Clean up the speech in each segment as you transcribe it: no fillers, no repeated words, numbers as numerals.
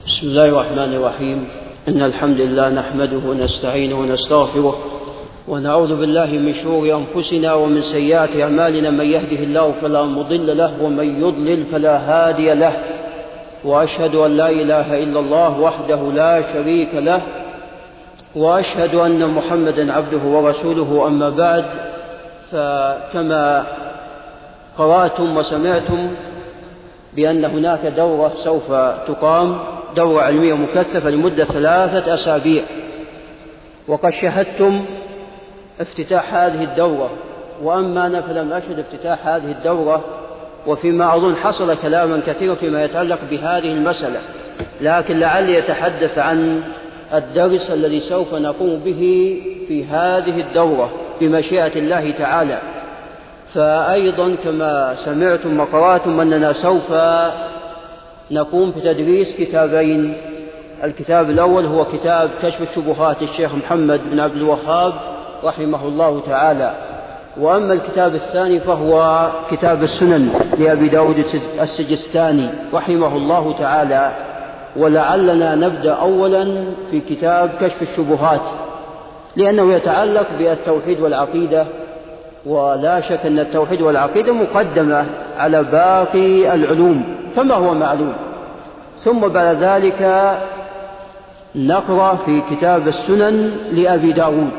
بسم الله الرحمن الرحيم. إن الحمد لله نحمده ونستعينه ونستغفره ونعوذ بالله من شرور أنفسنا ومن سيئات أعمالنا. من يهده الله فلا مضل له ومن يضلل فلا هادي له، وأشهد أن لا إله إلا الله وحده لا شريك له، وأشهد أن محمدا عبده ورسوله. أما بعد، فكما قرأتم وسمعتم بأن هناك دورة سوف تقام، دورة علمية مكثفة لمدة 3 أسابيع، وقد شاهدتم افتتاح هذه الدورة، وأما أنا فلم أشهد افتتاح هذه الدورة، وفيما أظن حصل كلاما كثيرا فيما يتعلق بهذه المسألة، لكن لعلي أتحدث عن الدرس الذي سوف نقوم به في هذه الدورة بمشيئة الله تعالى. فأيضا كما سمعتم وقرأتم أننا سوف نقوم بتدريس كتابين. الكتاب الأول هو كتاب كشف الشبهات الشيخ محمد بن عبد الوهاب رحمه الله تعالى، وأما الكتاب الثاني فهو كتاب السنن لأبي داود السجستاني رحمه الله تعالى. ولعلنا نبدأ أولا في كتاب كشف الشبهات، لأنه يتعلق بالتوحيد والعقيدة، ولا شك أن التوحيد والعقيدة مقدمة على باقي العلوم كما هو معلوم. ثم بعد ذلك نقرأ في كتاب السنن لأبي داود،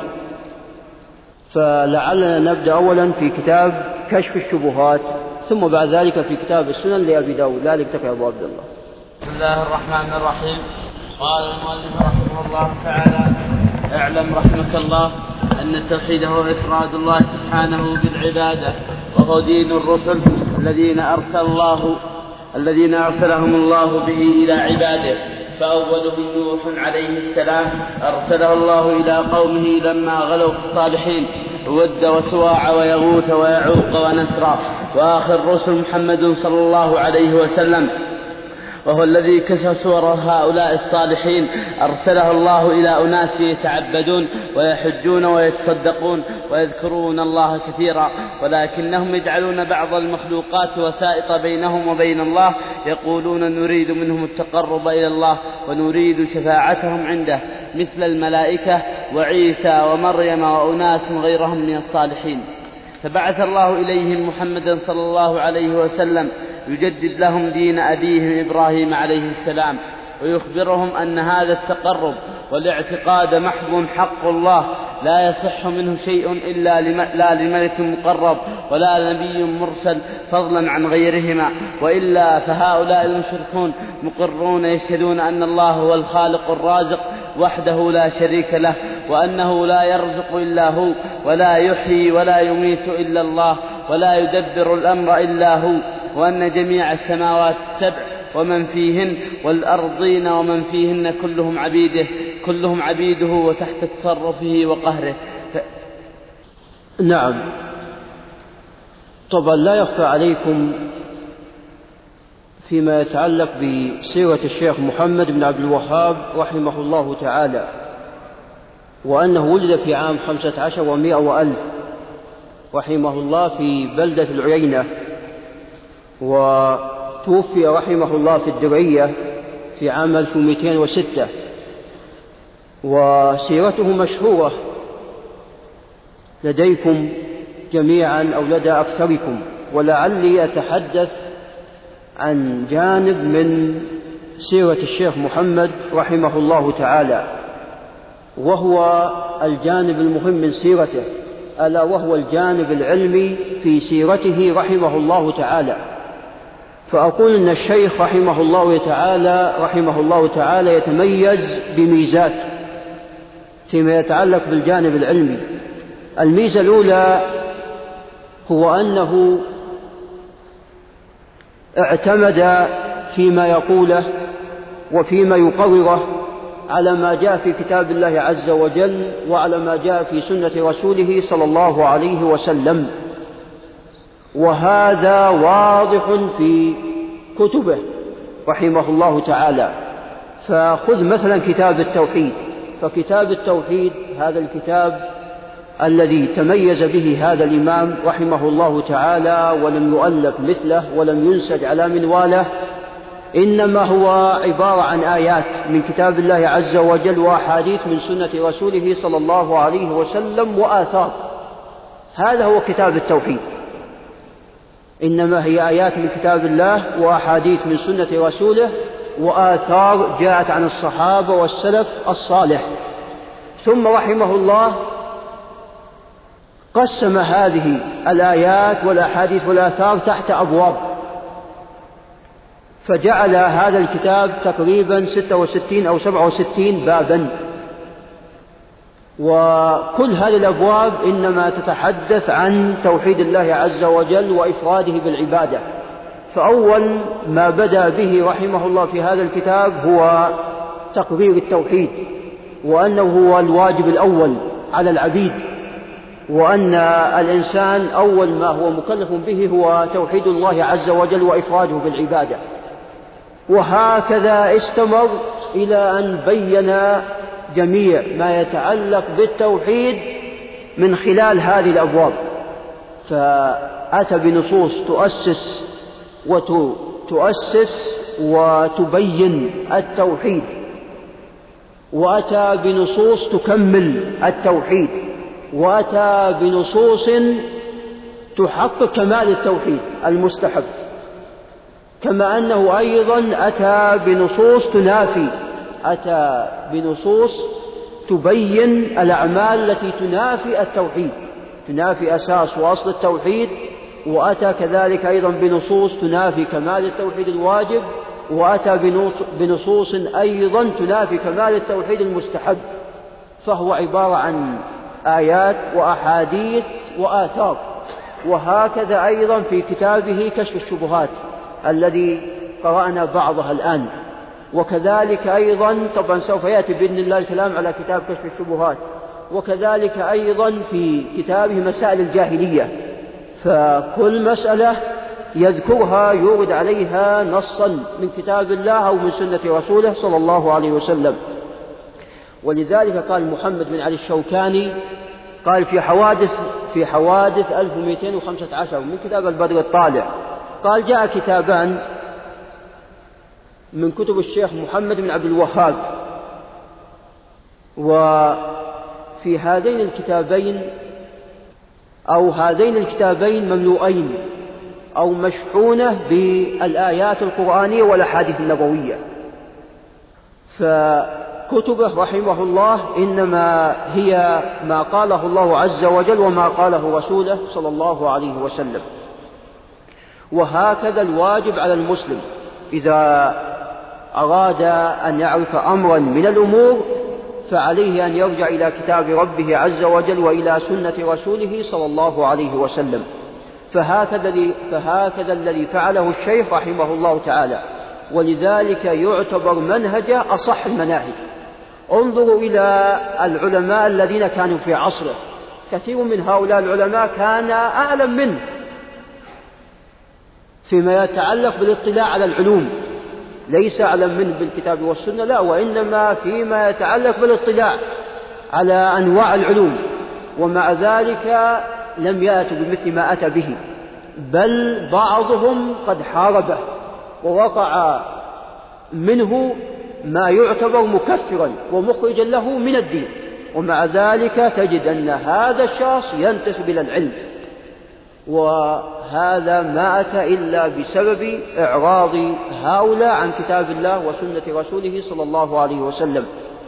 فلعلنا نبدأ أولا في كتاب كشف الشبهات، ثم بعد ذلك في كتاب السنن لأبي داود. ذلك تقرأ أبو عبد الله. بسم الله الرحمن الرحيم. قال المؤلف رحمه الله تعالى: اعلم رحمك الله أن التوحيد هو إفراد الله سبحانه بالعبادة، وهو دين الرسل الذين أرسلهم الله به إلى عباده. فأولهم نوح عليه السلام، أرسله الله إلى قومه لما غلوا في الصالحين، ود وسواع ويغوث ويعوق ونسرا. وآخر الرسل محمد صلى الله عليه وسلم، وهو الذي كشف صور هؤلاء الصالحين، أرسله الله إلى أناس يتعبدون ويحجون ويتصدقون ويذكرون الله كثيرا، ولكنهم يجعلون بعض المخلوقات وسائط بينهم وبين الله، يقولون نريد منهم التقرب إلى الله ونريد شفاعتهم عنده، مثل الملائكة وعيسى ومريم وأناس غيرهم من الصالحين. فبعث الله إليهم محمدا صلى الله عليه وسلم يجدد لهم دين أبيهم إبراهيم عليه السلام، ويخبرهم أن هذا التقرب والاعتقاد محض حق الله، لا يصح منه شيء إلا لا لملك مقرب ولا نبي مرسل، فضلا عن غيرهما. وإلا فهؤلاء المشركون مقرون يشهدون أن الله هو الخالق الرازق وحده لا شريك له، وأنه لا يرزق إلا هو، ولا يحيي ولا يميت إلا الله، ولا يدبر الأمر إلا هو، وأن جميع السماوات السبع ومن فيهن والأرضين ومن فيهن كلهم عبيده وتحت تصرفه وقهره. نعم، طبعا لا يخفى عليكم فيما يتعلق بسيرة الشيخ محمد بن عبد الوهاب رحمه الله تعالى، وأنه ولد في عام 15 و100 وألف رحمه الله في بلدة العيينة، وتوفي رحمه الله في الدرعية في عام 1206. وسيرته مشهورة لديكم جميعا أو لدى أكثركم، ولعلي أتحدث عن جانب من سيرة الشيخ محمد رحمه الله تعالى، وهو الجانب المهم من سيرته، ألا وهو الجانب العلمي في سيرته رحمه الله تعالى. فأقول إن الشيخ رحمه الله تعالى يتميز بميزات فيما يتعلق بالجانب العلمي. الميزة الأولى هو أنه اعتمد فيما يقوله وفيما يقرره على ما جاء في كتاب الله عز وجل، وعلى ما جاء في سنة رسوله صلى الله عليه وسلم، وهذا واضح في كتبه رحمه الله تعالى. فخذ مثلا كتاب التوحيد، فكتاب التوحيد هذا الكتاب الذي تميز به هذا الإمام رحمه الله تعالى ولم يؤلف مثله ولم ينسج على منواله، إنما هو عبارة عن آيات من كتاب الله عز وجل وأحاديث من سنة رسوله صلى الله عليه وسلم وآثار. هذا هو كتاب التوحيد. إنما هي آيات من كتاب الله وأحاديث من سنة رسوله وآثار جاءت عن الصحابة والسلف الصالح. ثم رحمه الله قسم هذه الآيات والأحاديث والآثار تحت أبواب، فجعل هذا الكتاب تقريبا 66 أو 67 بابا، وكل هذه الأبواب إنما تتحدث عن توحيد الله عز وجل وإفراده بالعبادة. فأول ما بدأ به رحمه الله في هذا الكتاب هو تقرير التوحيد، وأنه هو الواجب الأول على العبيد، وأن الإنسان أول ما هو مكلف به هو توحيد الله عز وجل وإفراده بالعبادة. وهكذا استمر إلى أن بين جميع ما يتعلق بالتوحيد من خلال هذه الأبواب، فأتى بنصوص تؤسس وتبين التوحيد، وأتى بنصوص تكمل التوحيد، وأتى بنصوص تحقق كمال التوحيد المستحب، كما أنه أيضا أتى بنصوص تبين الأعمال التي تنافي التوحيد، تنافي أساس وأصل التوحيد، وأتى كذلك أيضا بنصوص تنافي كمال التوحيد الواجب، وأتى بنصوص أيضا تنافي كمال التوحيد المستحب. فهو عبارة عن آيات وأحاديث وآثار. وهكذا أيضا في كتابه كشف الشبهات الذي قرأنا بعضها الآن، وكذلك أيضا طبعا سوف يأتي بإذن الله الكلام على كتاب كشف الشبهات، وكذلك أيضا في كتابه مسائل الجاهلية، فكل مسألة يذكرها يورد عليها نصا من كتاب الله أو من سنة رسوله صلى الله عليه وسلم. ولذلك قال محمد بن علي الشوكاني قال في حوادث 1215 من كتاب البدر الطالع، قال جاء كتابان من كتب الشيخ محمد بن عبد الوهاب، وفي هذين الكتابين مملوءين أو مشحونة بالآيات القرآنية والأحاديث النبوية. فكتبه رحمه الله إنما هي ما قاله الله عز وجل وما قاله رسوله صلى الله عليه وسلم. وهكذا الواجب على المسلم إذا أراد أن يعرف أمرا من الأمور فعليه أن يرجع إلى كتاب ربه عز وجل وإلى سنة رسوله صلى الله عليه وسلم. فهكذا الذي فعله الشيخ رحمه الله تعالى، ولذلك يعتبر منهجه أصح المناهج. انظروا إلى العلماء الذين كانوا في عصره، كثير من هؤلاء العلماء كان أعلم منه فيما يتعلق بالاطلاع على العلوم، ليس أعلم منه بالكتاب والسنة، لا، وإنما فيما يتعلق بالاطلاع على أنواع العلوم، ومع ذلك لم يأتوا بمثل ما أتى به، بل بعضهم قد حاربه ووقع منه ما يعتبر مكفرا ومخرجا له من الدين، ومع ذلك تجد أن هذا الشخص ينتسب إلى العلم، وهذا ما أتى إلا بسبب إعراض هؤلاء عن كتاب الله وسنة رسوله صلى الله عليه وسلم.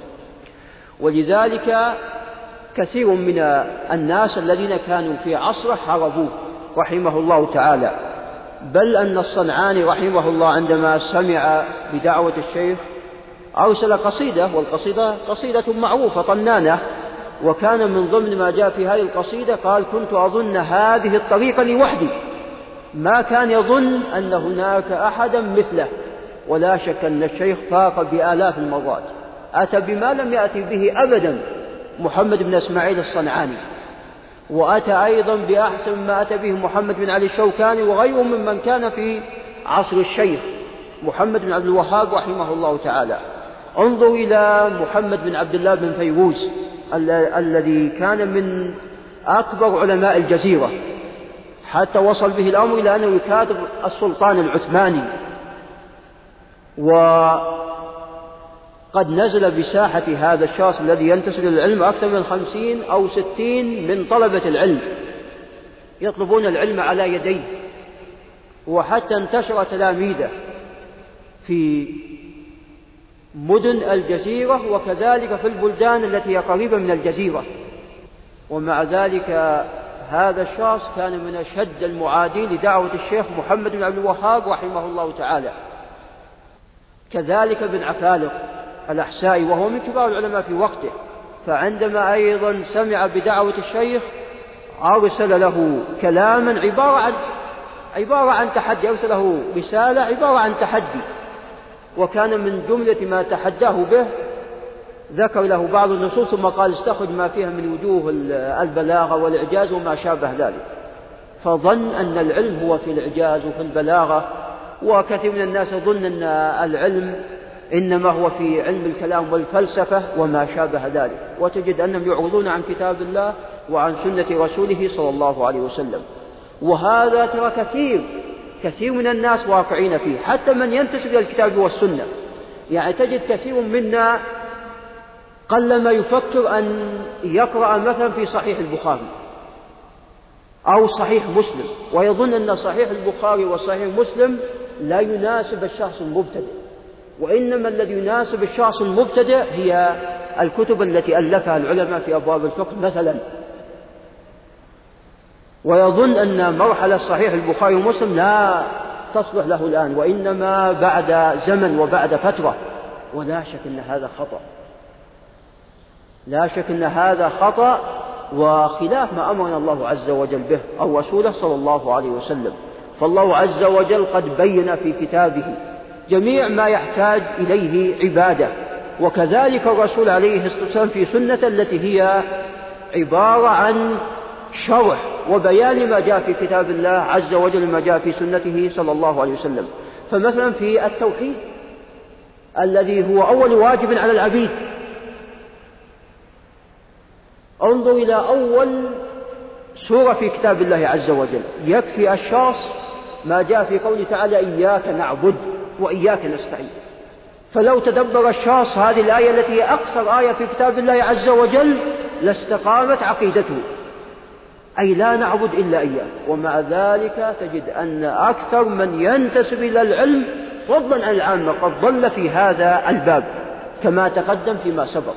ولذلك كثير من الناس الذين كانوا في عصره حاربوه رحمه الله تعالى، بل أن الصنعاني رحمه الله عندما سمع بدعوة الشيخ أرسل قصيدة، والقصيدة قصيدة معروفة طنانة، وكان من ضمن ما جاء في هذه القصيدة قال: كنت أظن هذه الطريقة لوحدي، ما كان يظن أن هناك أحدا مثله، ولا شك أن الشيخ فاق بآلاف المرات، أتى بما لم يأتي به أبدا محمد بن إسماعيل الصنعاني، وأتى أيضا بأحسن ما أتى به محمد بن علي الشوكاني وغيره ممن كان في عصر الشيخ محمد بن عبد الوهاب رحمه الله تعالى. انظر إلى محمد بن عبد الله بن فيروز الذي كان من أكبر علماء الجزيرة، حتى وصل به الأمر إلى أنه يكاتب السلطان العثماني، وقد نزل بساحة هذا الشخص الذي ينتسب للعلم أكثر من 50 أو 60 من طلبة العلم يطلبون العلم على يديه، وحتى انتشر تلاميذه في مدن الجزيرة وكذلك في البلدان التي هي قريبة من الجزيرة. ومع ذلك هذا الشخص كان من أشد المعادين لدعوة الشيخ محمد بن عبد الوهاب رحمه الله تعالى. كذلك ابن عفالق الأحسائي وهو من كبار العلماء في وقته، فعندما أيضا سمع بدعوة الشيخ أرسل له كلاما عبارة عن تحدي، أرسل له رسالة عبارة عن تحدي، وكان من جملة ما تحداه به ذكر له بعض النصوص ثم قال استخرج ما فيها من وجوه البلاغة والإعجاز وما شابه ذلك، فظن أن العلم هو في الإعجاز وفي البلاغة، وكثير من الناس يظن أن العلم إنما هو في علم الكلام والفلسفة وما شابه ذلك، وتجد أنهم يعرضون عن كتاب الله وعن سنة رسوله صلى الله عليه وسلم. وهذا ترى كثير من الناس واقعين فيه، حتى من ينتسب إلى الكتاب والسنة. يعني تجد كثير منا قلما يفكر أن يقرأ مثلا في صحيح البخاري أو صحيح مسلم، ويظن أن صحيح البخاري وصحيح مسلم لا يناسب الشخص المبتدئ، وإنما الذي يناسب الشخص المبتدئ هي الكتب التي ألفها العلماء في أبواب الفقه مثلا، ويظن أن مرحلة صحيح البخاري ومسلم لا تصلح له الآن، وإنما بعد زمن وبعد فترة. ولا شك أن هذا خطأ، لا شك أن هذا خطأ وخلاف ما أمرنا الله عز وجل به أو رسوله صلى الله عليه وسلم. فالله عز وجل قد بين في كتابه جميع ما يحتاج إليه عباده، وكذلك الرسول عليه الصلاة والسلام في سنة التي هي عبارة عن شرح وبيان ما جاء في كتاب الله عز وجل ما جاء في سنته صلى الله عليه وسلم. فمثلا في التوحيد الذي هو أول واجب على العبيد، انظر إلى أول سورة في كتاب الله عز وجل، يكفي الشخص ما جاء في قوله تعالى إياك نعبد وإياك نستعين. فلو تدبر الشخص هذه الآية التي هي أقصر آية في كتاب الله عز وجل لاستقامت عقيدته، أي لا نعبد إلا إياه. ومع ذلك تجد أن أكثر من ينتسب إلى العلم فضلا عن العامة قد ضل في هذا الباب كما تقدم فيما سبق.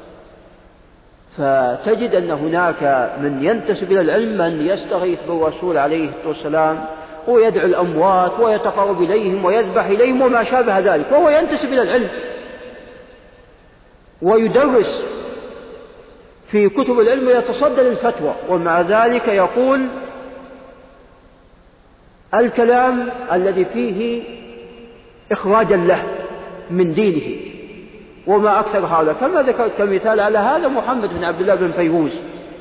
فتجد أن هناك من ينتسب إلى العلم من يستغيث بالرسول عليه الصلاة والسلام ويدعو الأموات ويتقرب إليهم ويذبح إليهم وما شابه ذلك، وهو ينتسب إلى العلم ويدرس في كتب العلم ويتصدى للفتوى، ومع ذلك يقول الكلام الذي فيه إخراجا له من دينه وما أكثر هذا. كما ذكرت كمثال على هذا محمد بن عبد الله بن فيروز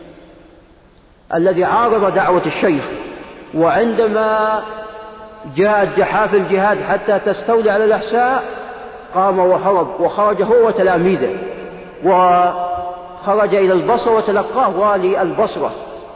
الذي عارض دعوة الشيخ، وعندما جاءت جحافل الجهاد حتى تستولي على الأحساء قام وهرب، وخرج هو وتلاميذه وخرج إلى البصرة وتلقاه والي البصرة،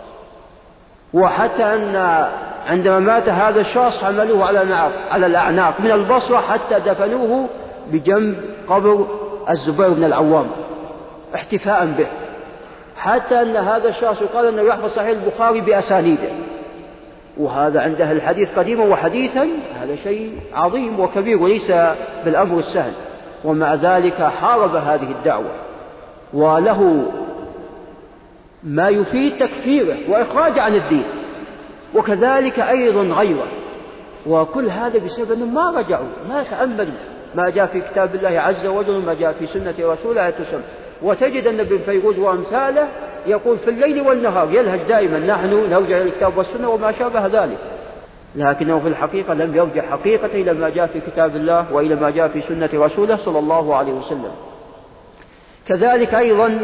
وحتى أن عندما مات هذا الشخص حملوه على الأعناق من البصرة حتى دفنوه بجنب قبر الزبير بن العوام احتفاء به، حتى أن هذا الشخص يقال أنه يحفظ صحيح البخاري بأسانيده، وهذا عند أهل الحديث قديما وحديثا هذا شيء عظيم وكبير وليس بالأمر السهل. ومع ذلك حارب هذه الدعوة وله ما يفيد تكفيره وإخراج عن الدين، وكذلك أيضا غيره، وكل هذا بسبب أنهم ما رجعوا ما تأملوا ما جاء في كتاب الله عز وجل وما جاء في سنة رسوله عليه السلام. وتجد أن ابن فيروز وأمثاله يقول في الليل والنهار يلهج دائما نحن نرجع إلى الكتاب والسنة وما شابه ذلك، لكنه في الحقيقة لم يرجع حقيقة إلى ما جاء في كتاب الله وإلى ما جاء في سنة رسوله صلى الله عليه وسلم. كذلك أيضا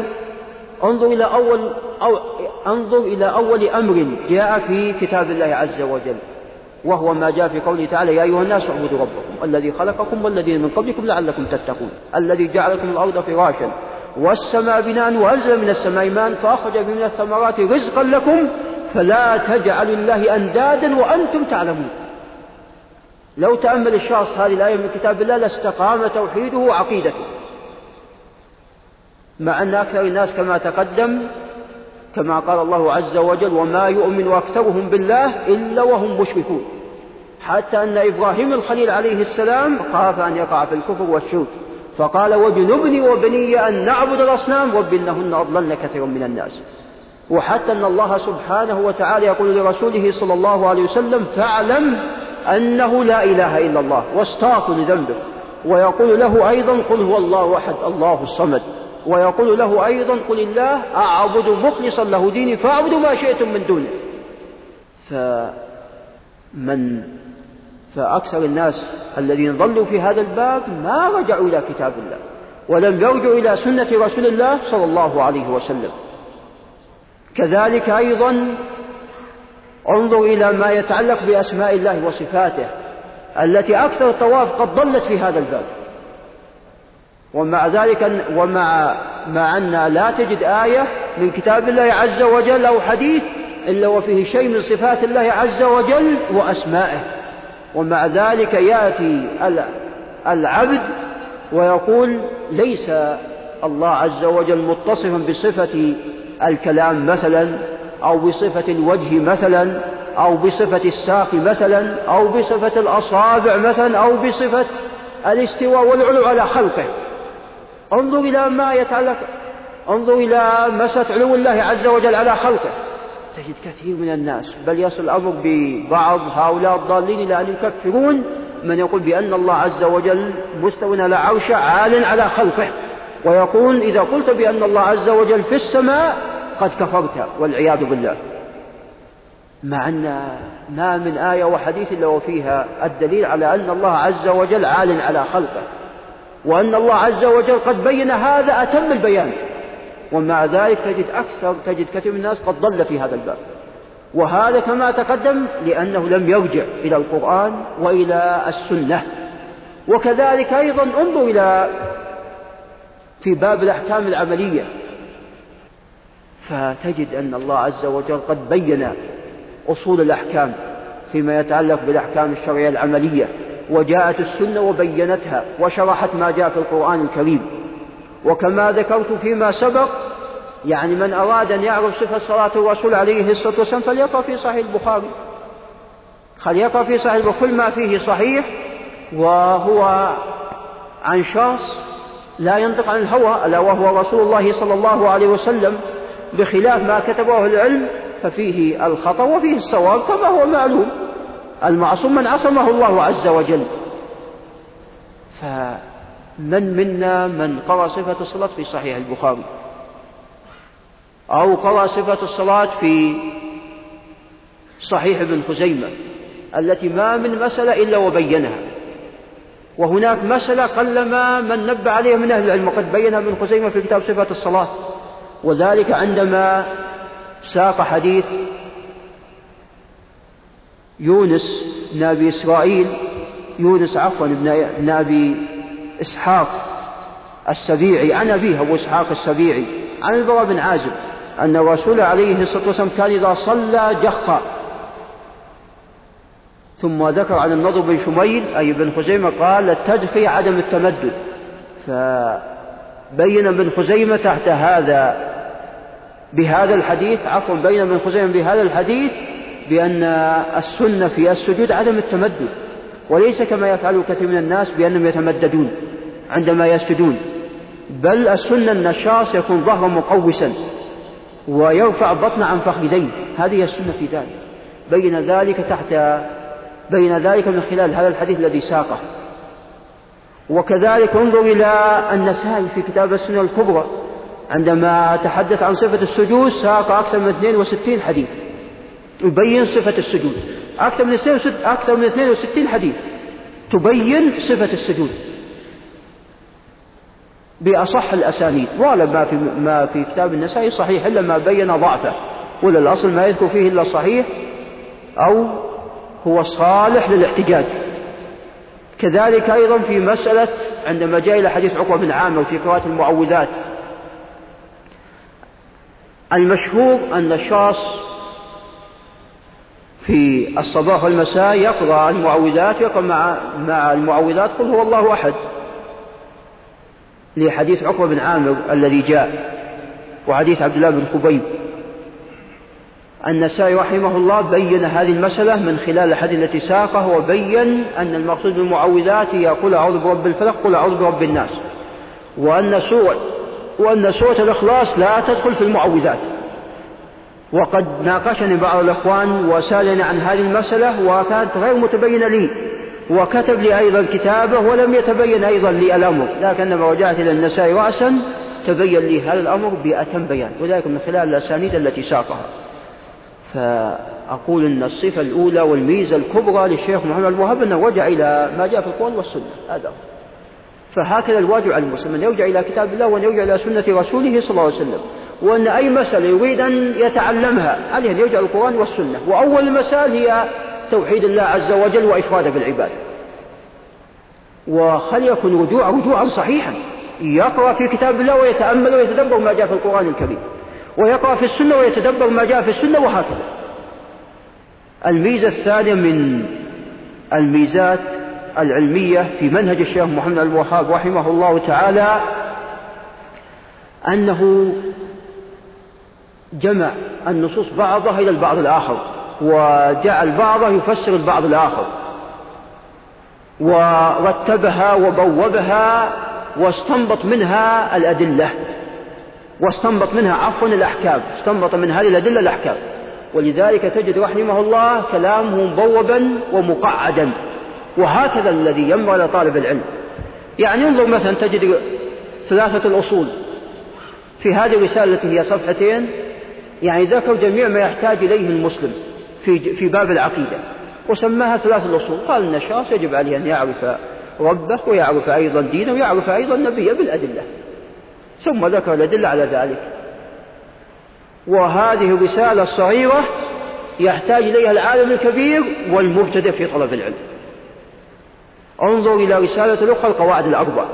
انظر إلى أول أمر جاء في كتاب الله عز وجل، وهو ما جاء في قوله تعالى يا أيها الناس اعبدوا ربكم الذي خلقكم والذين من قبلكم لعلكم تتقون الذي جعل لكم الأرض فراشا والسماء بناء وأنزل من السماء ماء فأخرج من الثمرات رزقا لكم فلا تجعلوا لله أندادا وأنتم تعلمون. لو تأمل الشخص هذه الآية من كتاب الله لاستقام توحيده وعقيدته، مع أن أكثر الناس كما تقدم كما قال الله عز وجل وما يؤمن أكثرهم بالله إلا وهم مشركون، حتى أن إبراهيم الخليل عليه السلام خاف أن يقع في الكفر والشرك فقال واجنبني وبني أن نعبد الأصنام رب إنهن أضللن كثيرا من الناس. وحتى أن الله سبحانه وتعالى يقول لرسوله صلى الله عليه وسلم فاعلم أنه لا إله إلا الله واستغفر لذنبك، ويقول له أيضا قل هو الله أحد الله الصمد، ويقول له أيضا قل الله أعبد مخلصا له ديني فاعبدوا ما شئتم من دونه. فأكثر الناس الذين ضلوا في هذا الباب ما رجعوا إلى كتاب الله ولم يرجعوا إلى سنة رسول الله صلى الله عليه وسلم. كذلك أيضا انظر إلى ما يتعلق بأسماء الله وصفاته التي أكثر الطوائف قد ضلت في هذا الباب، ومع ذلك مع أن لا تجد آية من كتاب الله عز وجل أو حديث إلا وفيه شيء من صفات الله عز وجل وأسمائه، ومع ذلك يأتي العبد ويقول ليس الله عز وجل متصفا بصفة الكلام مثلا أو بصفة الوجه مثلا أو بصفة الساق مثلا أو بصفة الأصابع مثلا أو بصفة الاستواء والعلو على خلقه. انظر إلى ما يتعلق، انظر إلى مسألة علو الله عز وجل على خلقه، تجد كثير من الناس بل يصل الأمر ببعض هؤلاء الضالين إلى أن يكفرون من يقول بأن الله عز وجل مستوى على عرشه عال على خلقه، ويقول إذا قلت بأن الله عز وجل في السماء قد كفرت والعياذ بالله، مع أن ما من آية وحديث إلا وفيها الدليل على أن الله عز وجل عال على خلقه، وأن الله عز وجل قد بين هذا أتم البيان، ومع ذلك تجد كثير من الناس قد ضل في هذا الباب، وهذا كما تقدم لأنه لم يرجع إلى القرآن وإلى السنة. وكذلك أيضا انظر إلى في باب الأحكام العملية فتجد أن الله عز وجل قد بين أصول الأحكام فيما يتعلق بالأحكام الشرعية العملية، وجاءت السنة وبينتها وشرحت ما جاء في القرآن الكريم. وكما ذكرت فيما سبق يعني من أراد أن يعرف صفة صلاة الرسول عليه الصلاة والسلام فليقرأ في صحيح البخاري، فليقرأ في صحيح البخاري ما فيه صحيح وهو عن شخص لا ينطق عن الهوى ألا وهو رسول الله صلى الله عليه وسلم، بخلاف ما كتبه العلم ففيه الخطأ وفيه الصواب كما هو معلوم، المعصوم من عصمه الله عز وجل. فمن منا من قرأ صفة الصلاة في صحيح البخاري أو قرأ صفة الصلاة في صحيح ابن خزيمة التي ما من مسألة إلا وبينها، وهناك مسألة قلما من نبه عليها من أهل العلم وقد بينها ابن خزيمة في كتاب صفة الصلاة، وذلك عندما ساق حديث يونس بن أبي إسرائيل بن أبي إسحاق السبيعي عن أبيه أبو إسحاق السبيعي عن البراء بن عازب أن الرسول عليه الصلاة والسلام كان إذا صلى جخ، ثم ذكر عن النضر بن شميل أي بن خزيمة قال التدخي عدم التمدد، فبين ابن خزيمة تحت هذا بهذا الحديث بين ابن خزيمة بهذا الحديث بأن السنة في السجود عدم التمدد، وليس كما يفعل كثير من الناس بأنهم يتمددون عندما يسجدون، بل السنة أن الشخص يكون ظهرا مقوسا ويرفع بطن عن فخذيه، هذه السنة في ذلك. بين ذلك من خلال هذا الحديث الذي ساقه. وكذلك انظر إلى النسائي في كتاب السنة الكبرى عندما تحدث عن صفة السجود ساق أكثر من 62 حديث يبين صفة السجود، أكثر من 62 حديث تبين صفة السجود بأصح الأسانيد، ولا ما في كتاب النسائي صحيح إلا ما بين ضعفه، ولا الأصل ما يذكر فيه إلا صحيح أو هو صالح للاحتجاج. كذلك أيضا في مسألة عندما جاء إلى حديث عقبة بن عامر في قراءة المعوذات، المشهور أن الشخص في الصباح والمساء يقرأ المعوذات، يقرأ مع المعوذات قل هو الله أحد، لحديث عقبة بن عامر الذي جاء، وحديث عبد الله بن خبيب. النسائي رحمه الله بين هذه المسألة من خلال الحديث التي ساقه، وبين أن المقصود بالمعوذات هي قل أعوذ برب الفلق قل أعوذ برب الناس، وأن سورة الإخلاص لا تدخل في المعوذات. وقد ناقشني بعض الأخوان وسألني عن هذه المسألة وكانت غير متبينة لي، وكتب لي أيضا كتابه ولم يتبين أيضا لي الأمر، لكن لما رجعت إلى النسائي رأسا تبين لي هذا الأمر بأتم بيان، وذلك من خلال الأسانيد التي ساقها. فأقول أن الصفة الأولى والميزة الكبرى للشيخ محمد الوهاب أنه رجع إلى ما جاء في القرآن والسنة، هذا. فهكذا الواجب على المسلم أن يرجع إلى كتاب الله وأن يرجع إلى سنة رسوله صلى الله عليه وسلم، وأن أي مسألة يريد أن يتعلمها عليه أن يرجع القرآن والسنة. وأول المسائل هي توحيد الله عز وجل وإفراده بالعبادة، وخليكن رجوعا صحيحا، يقرأ في كتاب الله ويتأمل ويتدبر ما جاء في القرآن الكريم، ويقرأ في السنة ويتدبر ما جاء في السنة، وهكذا. الميزة الثانية من الميزات العلمية في منهج الشيخ محمد الوهاب رحمه الله تعالى أنه جمع النصوص بعضها إلى البعض الآخر، وجعل بعضها يفسر البعض الآخر، ورتبها وبوبها، واستنبط منها الأدلة، واستنبط منها الأحكام، استنبط من هذه الأدلة الأحكام. ولذلك تجد رحمه الله كلامه مبوبا ومقعدا، وهكذا الذي ينبغي لطالب العلم. يعني انظر مثلا تجد 3 الأصول في هذه الرسالة التي هي صفحتين، يعني ذكر جميع ما يحتاج إليه المسلم في باب العقيدة، وسماها 3 الأصول. قال أن الشخص يجب عليه أن يعرف ربه، ويعرف أيضا دينه، ويعرف أيضا نبيه بالأدلة، ثم ذكر الأدلة على ذلك. وهذه الرسالة الصغيرة يحتاج إليها العالم الكبير والمبتدئ في طلب العلم. انظر إلى رسالة الأخرى القواعد الأربع.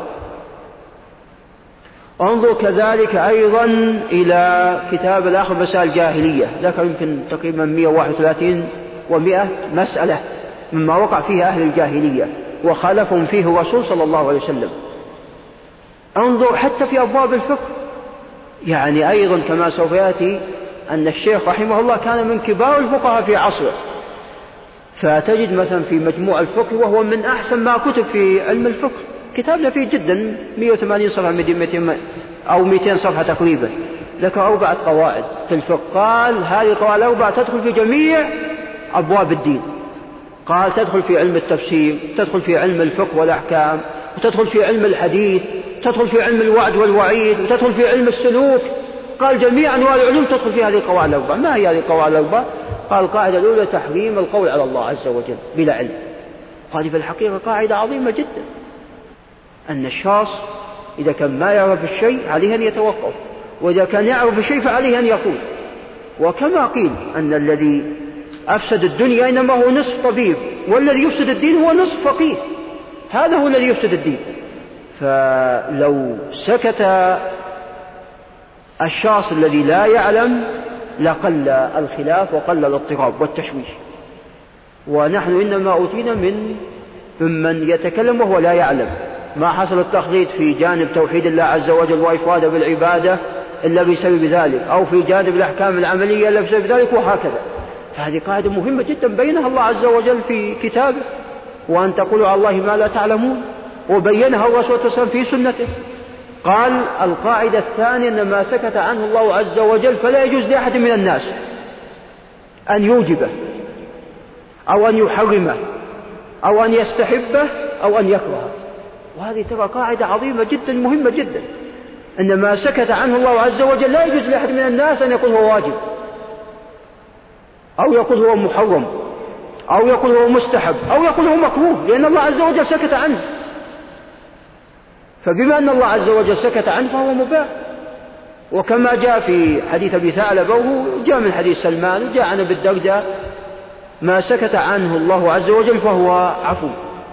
انظر كذلك أيضا إلى كتاب الآخر مسائل الجاهلية، ذكر يمكن تقريبا 131 و100 مسألة مما وقع فيها أهل الجاهلية وخالفهم فيه الرسول صلى الله عليه وسلم. انظر حتى في أبواب الفقه، يعني أيضا كما سوف يأتي أن الشيخ رحمه الله كان من كبار الفقهاء في عصره، فتجد مثلا في مجموع الفقه وهو من أحسن ما كتب في علم الفقه، كتاب لفيه جدا 180 صفحة 200 أو 200 صفحة تقريبا، ذكر 4 قواعد في الفقه. قال هذه القواعد 4 تدخل في جميع أبواب الدين. قال تدخل في علم التفسير، تدخل في علم الفقه والأحكام، وتدخل في علم الحديث، تدخل في علم الوعد والوعيد، وتدخل في علم السلوك. قال جميع أنواع العلوم تدخل في هذه القواعد 4. ما هي هذه القواعد 4؟ قال القاعدة الأولى تحريم القول على الله عز وجل بلا علم. قال في الحقيقة قاعدة عظيمة جدا، أن الشخص إذا كان ما يعرف الشيء عليه أن يتوقف، وإذا كان يعرف الشيء فعليه أن يقول. وكما قيل أن الذي أفسد الدنيا إنما هو نصف طبيب، والذي يفسد الدين هو نصف فقيه، هذا هو الذي يفسد الدين. فلو سكت الشخص الذي لا يعلم لقل الخلاف وقل الاضطراب والتشويش. ونحن إنما أوتينا ممن يتكلم وهو لا يعلم. ما حصل التخليط في جانب توحيد الله عز وجل وإفراده بالعبادة إلا بسبب ذلك، أو في جانب الأحكام العملية إلا بسبب ذلك، وهكذا. فهذه قاعدة مهمة جدا بينها الله عز وجل في كتابه، وأن تقولوا على الله ما لا تعلمون، وبينها الرسول صلى الله عليه وسلم في سنته. قال القاعدة الثانية أن ما سكت عنه الله عز وجل فلا يجوز لأحد من الناس أن يوجبه أو أن يحرمه أو أن يستحبه أو أن يكرهه. وهذه ترى قاعدة عظيمة جدا مهمة جدا، أن ما سكت عنه الله عز وجل لا يجوز لأحد من الناس أن يقول هو واجب أو يقول هو محرم أو يقول هو مستحب أو يقول هو مكروه، لأن الله عز وجل سكت عنه. فبما أن الله عز وجل سكت عنه فهو مباح. وكما جاء في حديث أبي ثعلبة، وهو جاء من حديث سلمان وجاء عن أبي الدرداء، ما سكت عنه الله عز وجل فهو عفو.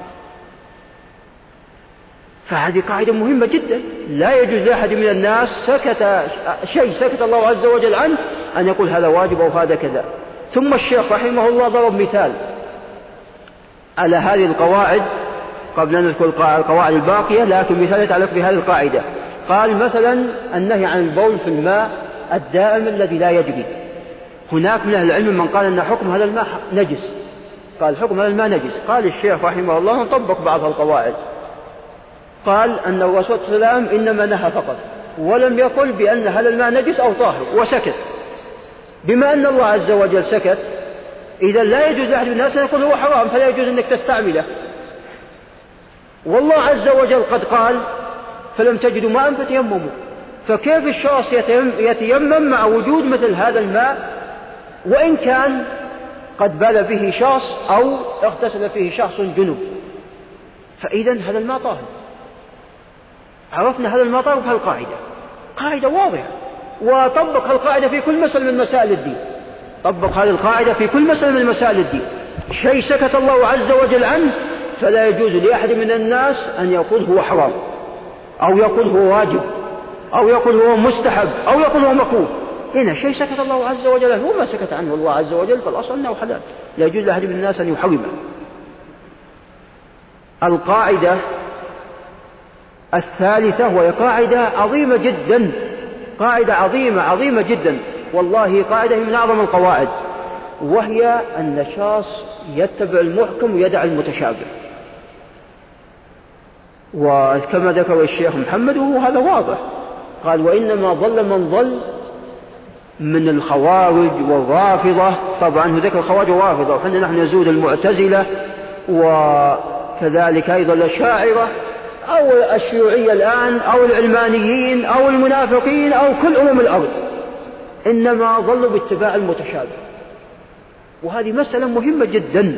فهذه قاعدة مهمة جدا، لا يجوز لأحد من الناس سكت الله عز وجل عنه أن يقول هذا واجب أو هذا كذا. ثم الشيخ رحمه الله ضرب مثال على هذه القواعد قبل أن نذكر القواعد الباقية، لكن مثال يتعلق بهذه القاعدة. قال مثلا النهي عن البول في الماء الدائم الذي لا يجري. هناك من أهل العلم من قال أن حكم هذا الماء نجس، قال حكم هذا الماء نجس. قال الشيخ رحمه الله نطبق بعض القواعد. قال أن الرسول صلى الله عليه وسلم إنما نهى فقط، ولم يقل بأن هذا الماء نجس أو طاهر، وسكت. بما أن الله عز وجل سكت، إذا لا يجوز لأحد من الناس أن يقول هو حرام، فلا يجوز أنك تستعمله. والله عز وجل قد قال فلم تجدوا ماء فتيمموا. فكيف الشخص يتيمم مع وجود مثل هذا الماء وإن كان قد بال به شخص أو اغتسل فيه شخص جنوب؟ فإذا هذا الماء طاهر. عرفنا هذا الماء طاهر بهالقاعدة، قاعدة واضحة. وطبق هالقاعدة في كل مسألة من مسائل الدين، طبق هذه القاعدة في كل مسألة من مسائل الدين. شيء سكت الله عز وجل عنه فلا يجوز لأحد من الناس أن يقول هو حرام، أو يقول هو واجب، أو يقول هو مستحب، أو يقول هو مكروه. هنا شيء سكت الله عز وجل عنه، وما سكت عنه الله عز وجل فالأصل أنه حلال، لا يجوز لأحد من الناس أن يحرمه. القاعدة الثالثة وهي قاعدة عظيمة جدا، قاعدة عظيمة جدا، والله قاعدة من أعظم القواعد، وهي أن الشخص يتبع المحكم ويدع المتشابه. وكما ذكر الشيخ محمد وهذا واضح، قال وإنما ضل من ضل من الخوارج والرافضة. طبعا ذكر الخوارج والرافضة، وحنا نحن نزود المعتزلة وكذلك أيضا الأشاعرة أو الشيوعية الآن أو العلمانيين أو المنافقين أو كل الأرض، إنما ضلوا باتباع المتشابه. وهذه مسألة مهمة جدا.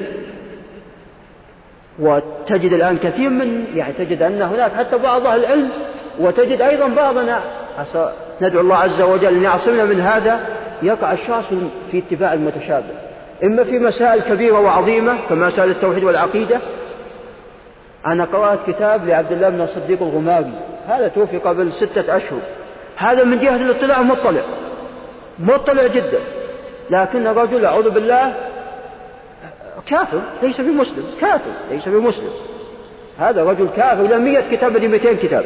وتجد الآن كثير من تجد أن هناك حتى بعض أهل العلم، وتجد أيضا بعضنا، ندعو الله عز وجل أن يعصمنا من هذا، يقع الشخص في اتباع المتشابه، إما في مسائل كبيرة وعظيمة كمسائل التوحيد والعقيدة. أنا قرأت كتاب لعبد الله بن الصديق الغماري، هذا توفي قبل 6 أشهر. هذا من جهة الاطلاع مطلع جدا، لكن الرجل أعوذ بالله كافر ليس بمسلم، كافر ليس بمسلم. هذا رجل كافر له 100 كتاب 200 كتاب.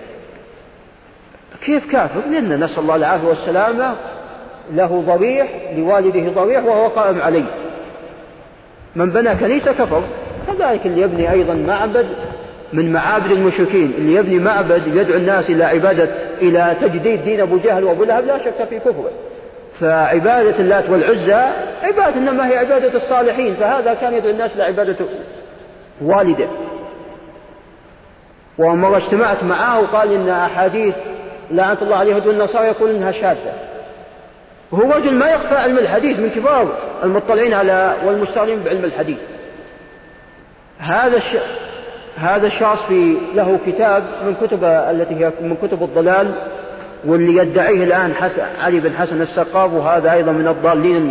كيف كافر؟ لأن نسأل الله العافية والسلامة، له ضريح لوالده ضريح وهو قائم عليه. من بنى كنيسة كفر. كذلك اللي يبني أيضا معبد من معابد المشركين، اللي يبني معبد يدعو الناس إلى تجديد دين أبو جهل وأبو لهب، لا شك في كفره. فعبادة اللات والعزى عبادة إنما هي عبادة الصالحين، فهذا كان يدعو الناس لعبادة والده. ومرة اجتمعت معه وقال إن أحاديث لعنة الله عليه اليهود والنصارى يقول إنها شاذة. وهو رجل ما يخفى علم الحديث، من كبار المطلعين على والمشتغلين بعلم الحديث. هذا الشخص له كتاب من كتب التي هي من كتب الضلال، واللي يدعيه الآن علي بن حسن السقاف، وهذا أيضا من الضالين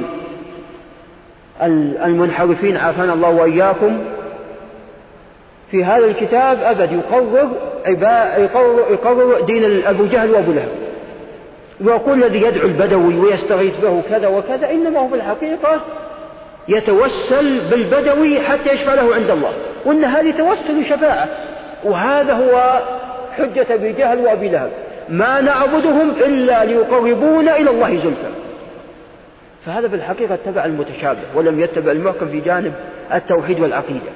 المنحرفين عافانا الله وإياكم. في هذا الكتاب أبد يقرر دين أبو جهل وأبو لهب، ويقول الذي يدعو البدوي ويستغيث به كذا وكذا إنما هو في الحقيقة يتوسل بالبدوي حتى يشفع له عند الله، وأن هذه توسل شفاعة. وهذا هو حجة أبي جهل وأبي لهب، ما نعبدهم إلا ليقربونا إلى الله زلفى. فهذا بالحقيقة اتبع المتشابه ولم يتبع المحكم في جانب التوحيد والعقيدة.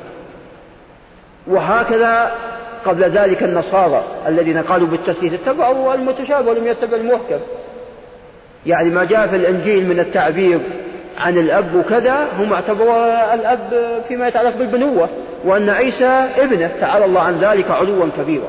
وهكذا قبل ذلك النصارى الذين قالوا بالتثليث اتبعوا المتشابه ولم يتبع المحكم. يعني ما جاء في الإنجيل من التعبير عن الأب وكذا، هم اعتبروا الأب فيما يتعلق بالبنوة، وأن عيسى ابنه، تعالى الله عن ذلك علوا كبيرا.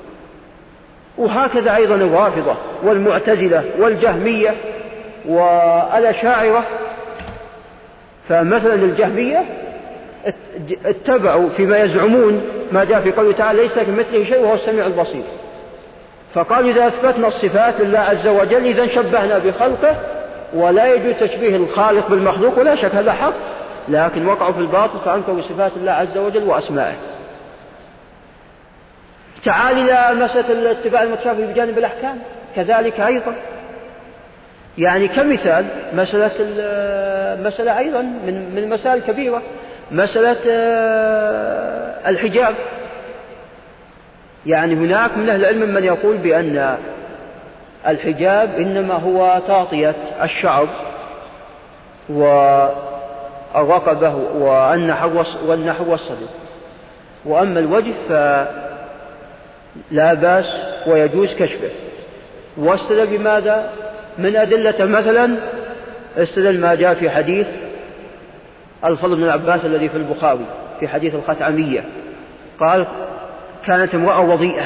وهكذا أيضا الرافضة والمعتزلة والجهمية والأشاعرة. فمثلا الجهمية اتبعوا فيما يزعمون ما جاء في قوله تعالى ليس كمثله شيء وهو السميع البصير، فقالوا إذا أثبتنا الصفات لله عز وجل إذا شبهنا بخلقه، ولا يجوز تشبيه الخالق بالمخلوق، ولا شك هذا حق، لكن وقعوا في الباطل فأنكروا صفات الله عز وجل وأسمائه. تعال إلى مسألة الاتباع المتشابه بجانب الأحكام، كذلك أيضا يعني كمثال مسألة أيضا من المسائل الكبيرة، مسألة الحجاب. يعني هناك من أهل العلم من يقول بأن الحجاب إنما هو تغطية الشعر والرقبة والنحر والصدر، وأما الوجه فلا بأس ويجوز كشفه. واستدل بماذا؟ من أدلة مثلا استدل ما جاء في حديث الفضل بن العباس الذي في البخاري في حديث الخثعمية، قال كانت امرأة وضيئة.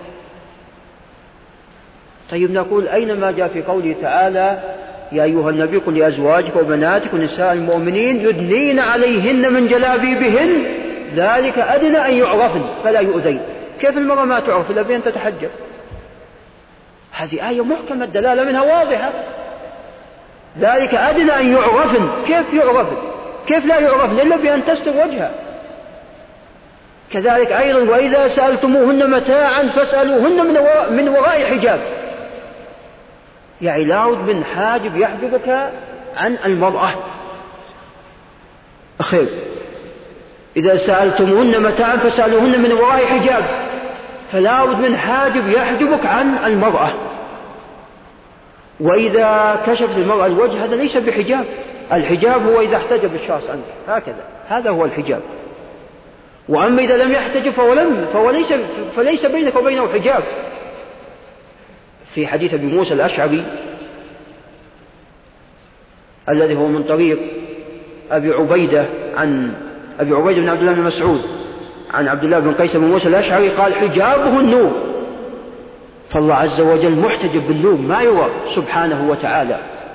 طيب نقول أين ما جاء في قوله تعالى يا أيها النبي قل لأزواجك وبناتك ونساء المؤمنين يدنين عليهن من جلابيبهن ذلك أدنى أن يعرفن فلا يؤذين. كيف المرأة ما تعرف إلا بأن تتحجب؟ هذه آية محكمة الدلالة منها واضحة. ذلك أدنى أن يعرفن، كيف يعرفن؟ كيف لا يعرفن إلا بأن تستر وجهها؟ كذلك أيضا وإذا سألتموهن متاعا فاسألوهن من وراء حجاب. يعني لا بد من حاجب يحجبك عن المرأة. أخير إذا سألتموهن متاعا فاسألوهن من وراء حجاب، فلا بد من حاجب يحجبك عن المرأة. وإذا كشفت المرأة الوجه هذا ليس بحجاب. الحجاب هو إذا احتجب الشخص عنك هكذا، هذا هو الحجاب. وأما إذا لم يحتجب فليس بينك وبينه حجاب. في حديث أبي موسى الأشعري الذي هو من طريق أبي عبيدة بن عبد الله بن مسعود عن عبد الله بن قيس بن موسى الأشعري قال حجابه النور، فالله عز وجل محتجب بالنور ما يرى سبحانه وتعالى.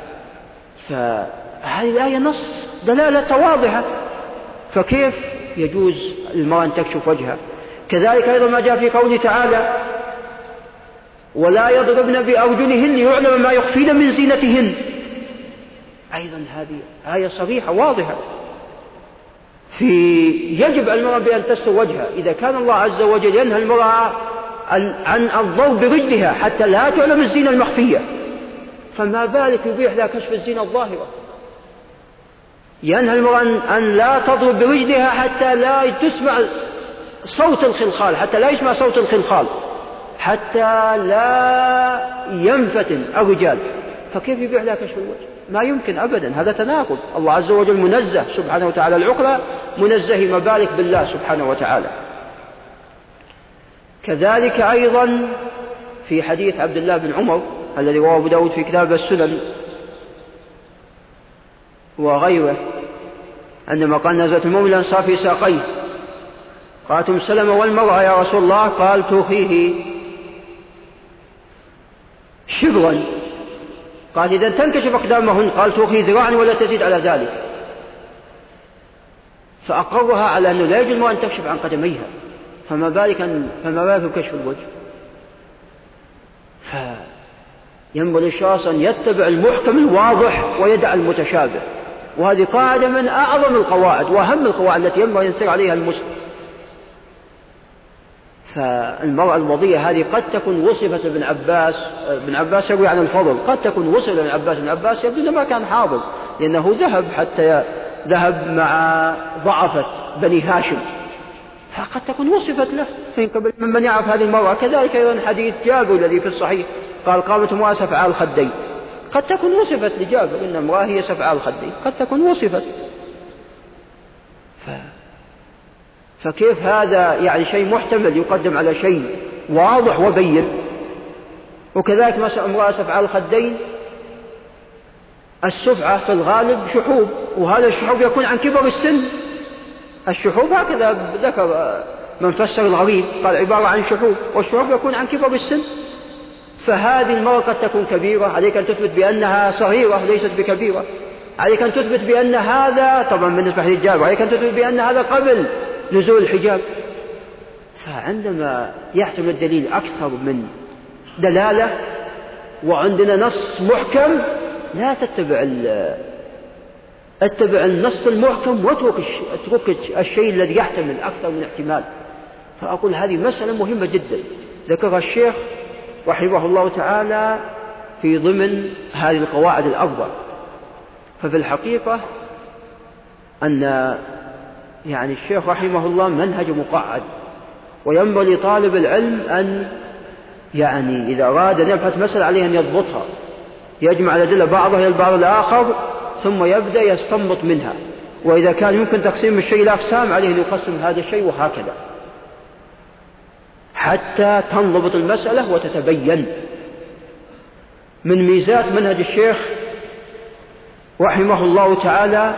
فهذه الآية نص دلالة واضحة، فكيف يجوز المرأة أن تكشف وجهها؟ كذلك أيضا ما جاء في قوله تعالى ولا يضربن بأرجلهن ليعلم ما يخفين من زينتهن. أيضا هذه آية صريحة واضحة يجب المرأة بأن تستر وجهها. إذا كان الله عز وجل ينهى المرأة عن الضرب برجلها حتى لا تعلم الزينة المخفية، فما بالك يبيح لها كشف الزينة الظاهرة؟ ينهى المرأة أن لا تضرب برجلها حتى لا تسمع صوت الخلخال، حتى لا يسمع صوت الخلخال، حتى لا ينفتن الرجال، فكيف يبيح لها كشف الوجه؟ ما يمكن أبدا، هذا تناقض. الله عز وجل منزه سبحانه وتعالى العقلة، منزه ما بالك بالله سبحانه وتعالى. كذلك أيضا في حديث عبد الله بن عمر الذي رواه أبو داود في كتاب السنن وغيره عندما قال نزلت المؤمن الأنصار في ساقيه قالت أم سلمة والمرأة يا رسول الله؟ قال تخيه شبرا. قال إذا تنكشف أقدامهن؟ قال تخي ذراعا ولا تزيد على ذلك. فأقرها على أنه لا يجوز أن تكشف عن قدميها، فما بالك بكشف الوجه؟ فينبغي للشخص أن يتبع المحكم الواضح ويدع المتشابه، وهذه قاعدة من أعظم القواعد وأهم القواعد التي ينبغي أن يسير عليها المسلم. فالمرأة الوضيئة هذه قد تكون وصفت ابن عباس يروي عن الفضل، قد تكون وصفت ابن عباس يبدو ما كان حاضر لأنه ذهب مع ضعفة بني هاشم، فقد تكون وصفت له من يعرف هذه المرأة. كذلك أيضا حديث جابر الذي في الصحيح قال قامت امرأة سفعاء الخدين، قد تكون وصفت لجابر إن امرأة هي سفعاء الخدين، قد تكون وصفت. فكيف هذا يعني شيء محتمل يقدم على شيء واضح وبين؟ وكذلك مثلا امرأة سفعاء الخدين، السفعة في الغالب شحوب، وهذا الشحوب يكون عن كبر السن. الشحوب هكذا ذكر من فسر الغريب قال عبارة عن شحوب، والشحوب يكون عن كبر السن. فهذه المرأة قد تكون كبيرة، عليك أن تثبت بأنها صغيرة ليست بكبيرة، عليك أن تثبت بأن هذا طبعا بالنسبة للحجاب، عليك أن تثبت بأن هذا قبل نزول الحجاب. فعندما يحتمل الدليل أكثر من دلالة وعندنا نص محكم، لا اتبع النص المحكم واترك الشيء الذي يحتمل أكثر من احتمال. فأقول هذه مسألة مهمة جدا ذكرها الشيخ رحمه الله تعالى في ضمن هذه القواعد الأربع. ففي الحقيقة أن يعني الشيخ رحمه الله منهج مقعد، وينبغي لطالب العلم أن يعني إذا أراد أن يبحث مسألة عليه أن يضبطها، يجمع الأدلة بعضها إلى البعض الآخر ثم يبدأ يستنبط منها، وإذا كان يمكن تقسيم الشيء إلى أقسام عليه أن يقسم هذا الشيء، وهكذا حتى تنضبط المسألة وتتبين. من ميزات منهج الشيخ رحمه الله تعالى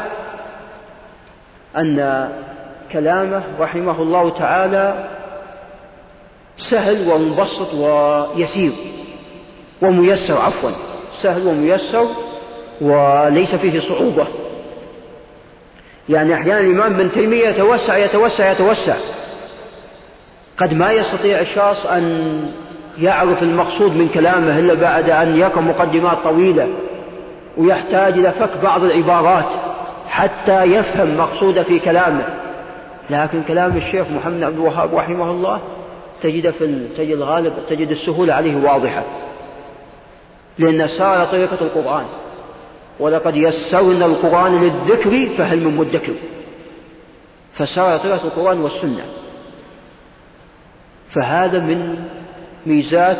أن كلامه رحمه الله تعالى سهل ومبسط ويسير وميسر، عفوا سهل وميسر وليس فيه صعوبة. يعني أحيانا الإمام ابن تيمية يتوسع قد ما يستطيع الشخص أن يعرف المقصود من كلامه إلا بعد أن يقرأ مقدمات طويلة، ويحتاج إلى فك بعض العبارات حتى يفهم مقصود في كلامه. لكن كلام الشيخ محمد عبد الوهاب رحمه الله تجد السهولة عليه واضحة، لأن سار طريقة القرآن، ولقد يسرنا القرآن للذكر فهل من مدكر، فسار طريقة القرآن والسنة. فهذا من ميزات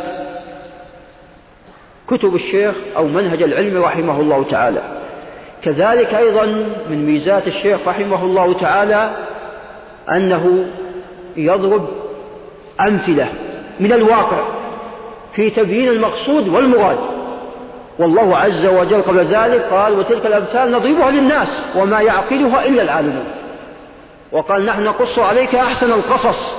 كتب الشيخ أو منهج العلم رحمه الله تعالى. كذلك أيضا من ميزات الشيخ رحمه الله تعالى أنه يضرب أمثلة من الواقع في تبيين المقصود والمراد. والله عز وجل قبل ذلك قال: وتلك الأمثال نضربها للناس وما يعقلها إلا العالمون. وقال: نحن نقص عليك أحسن القصص.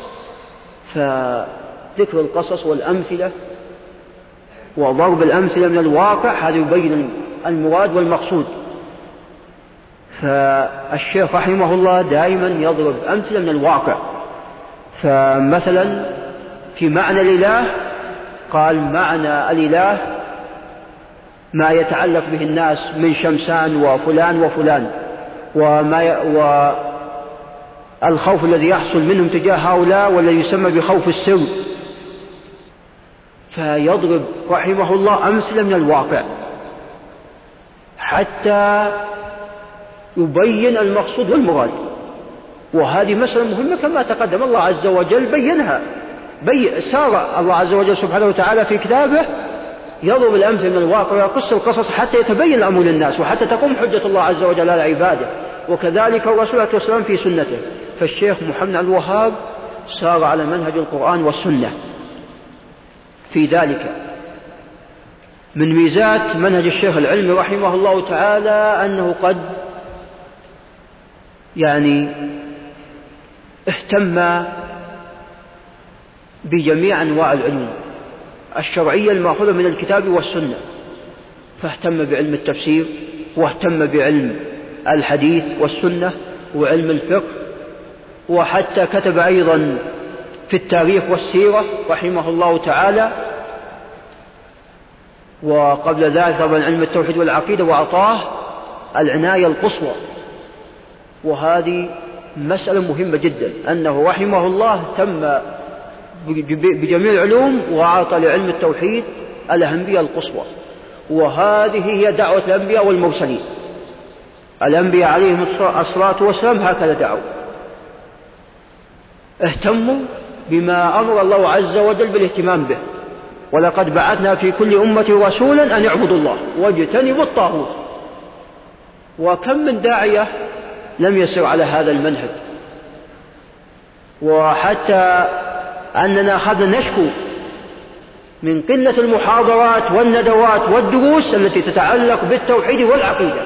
فذكر القصص والأمثلة وضرب الأمثلة من الواقع هذا يبين المراد والمقصود. فالشيخ رحمه الله دائما يضرب أمثلة من الواقع. فمثلا في معنى الإله قال: معنى الإله ما يتعلق به الناس من شمسان وفلان وفلان، والخوف الذي يحصل منهم تجاه هؤلاء والذي يسمى بخوف السر. فيضرب رحمه الله أمثلة من الواقع حتى يبين المقصود والمراد. وهذه مسألة مهمة كما تقدم، الله عز وجل بينها. سار الله عز وجل سبحانه وتعالى في كتابه يضرب الأمثلة من الواقع ويقص القصص حتى يتبين الأمر للناس وحتى تقوم حجة الله عز وجل على عباده، وكذلك الرسول عليه الصلاة والسلام في سنته. فالشيخ محمد عبد الوهاب سار على منهج القرآن والسنة في ذلك. من ميزات منهج الشيخ العلمي رحمه الله تعالى أنه قد اهتم بجميع أنواع العلوم الشرعية المأخوذة من الكتاب والسنة، فاهتم بعلم التفسير، واهتم بعلم الحديث والسنة وعلم الفقه، وحتى كتب أيضا في التاريخ والسيرة رحمه الله تعالى. وقبل ذلك طبعا علم التوحيد والعقيدة، وأعطاه العناية القصوى. وهذه مسألة مهمة جدا، أنه رحمه الله اهتم بجميع العلوم وأعطى لعلم التوحيد الأهمية القصوى. وهذه هي دعوة الأنبياء والمرسلين. الأنبياء عليهم الصلاة والسلام هكذا دعوا، اهتموا بما أمر الله عز وجل بالاهتمام به. ولقد بعثنا في كل أمة رسولا أن يعبدوا الله واجتنبوا الطاغوت. وكم من داعية لم يسر على هذا المنهج، وحتى أننا أخذنا نشكو من قلة المحاضرات والندوات والدروس التي تتعلق بالتوحيد والعقيدة.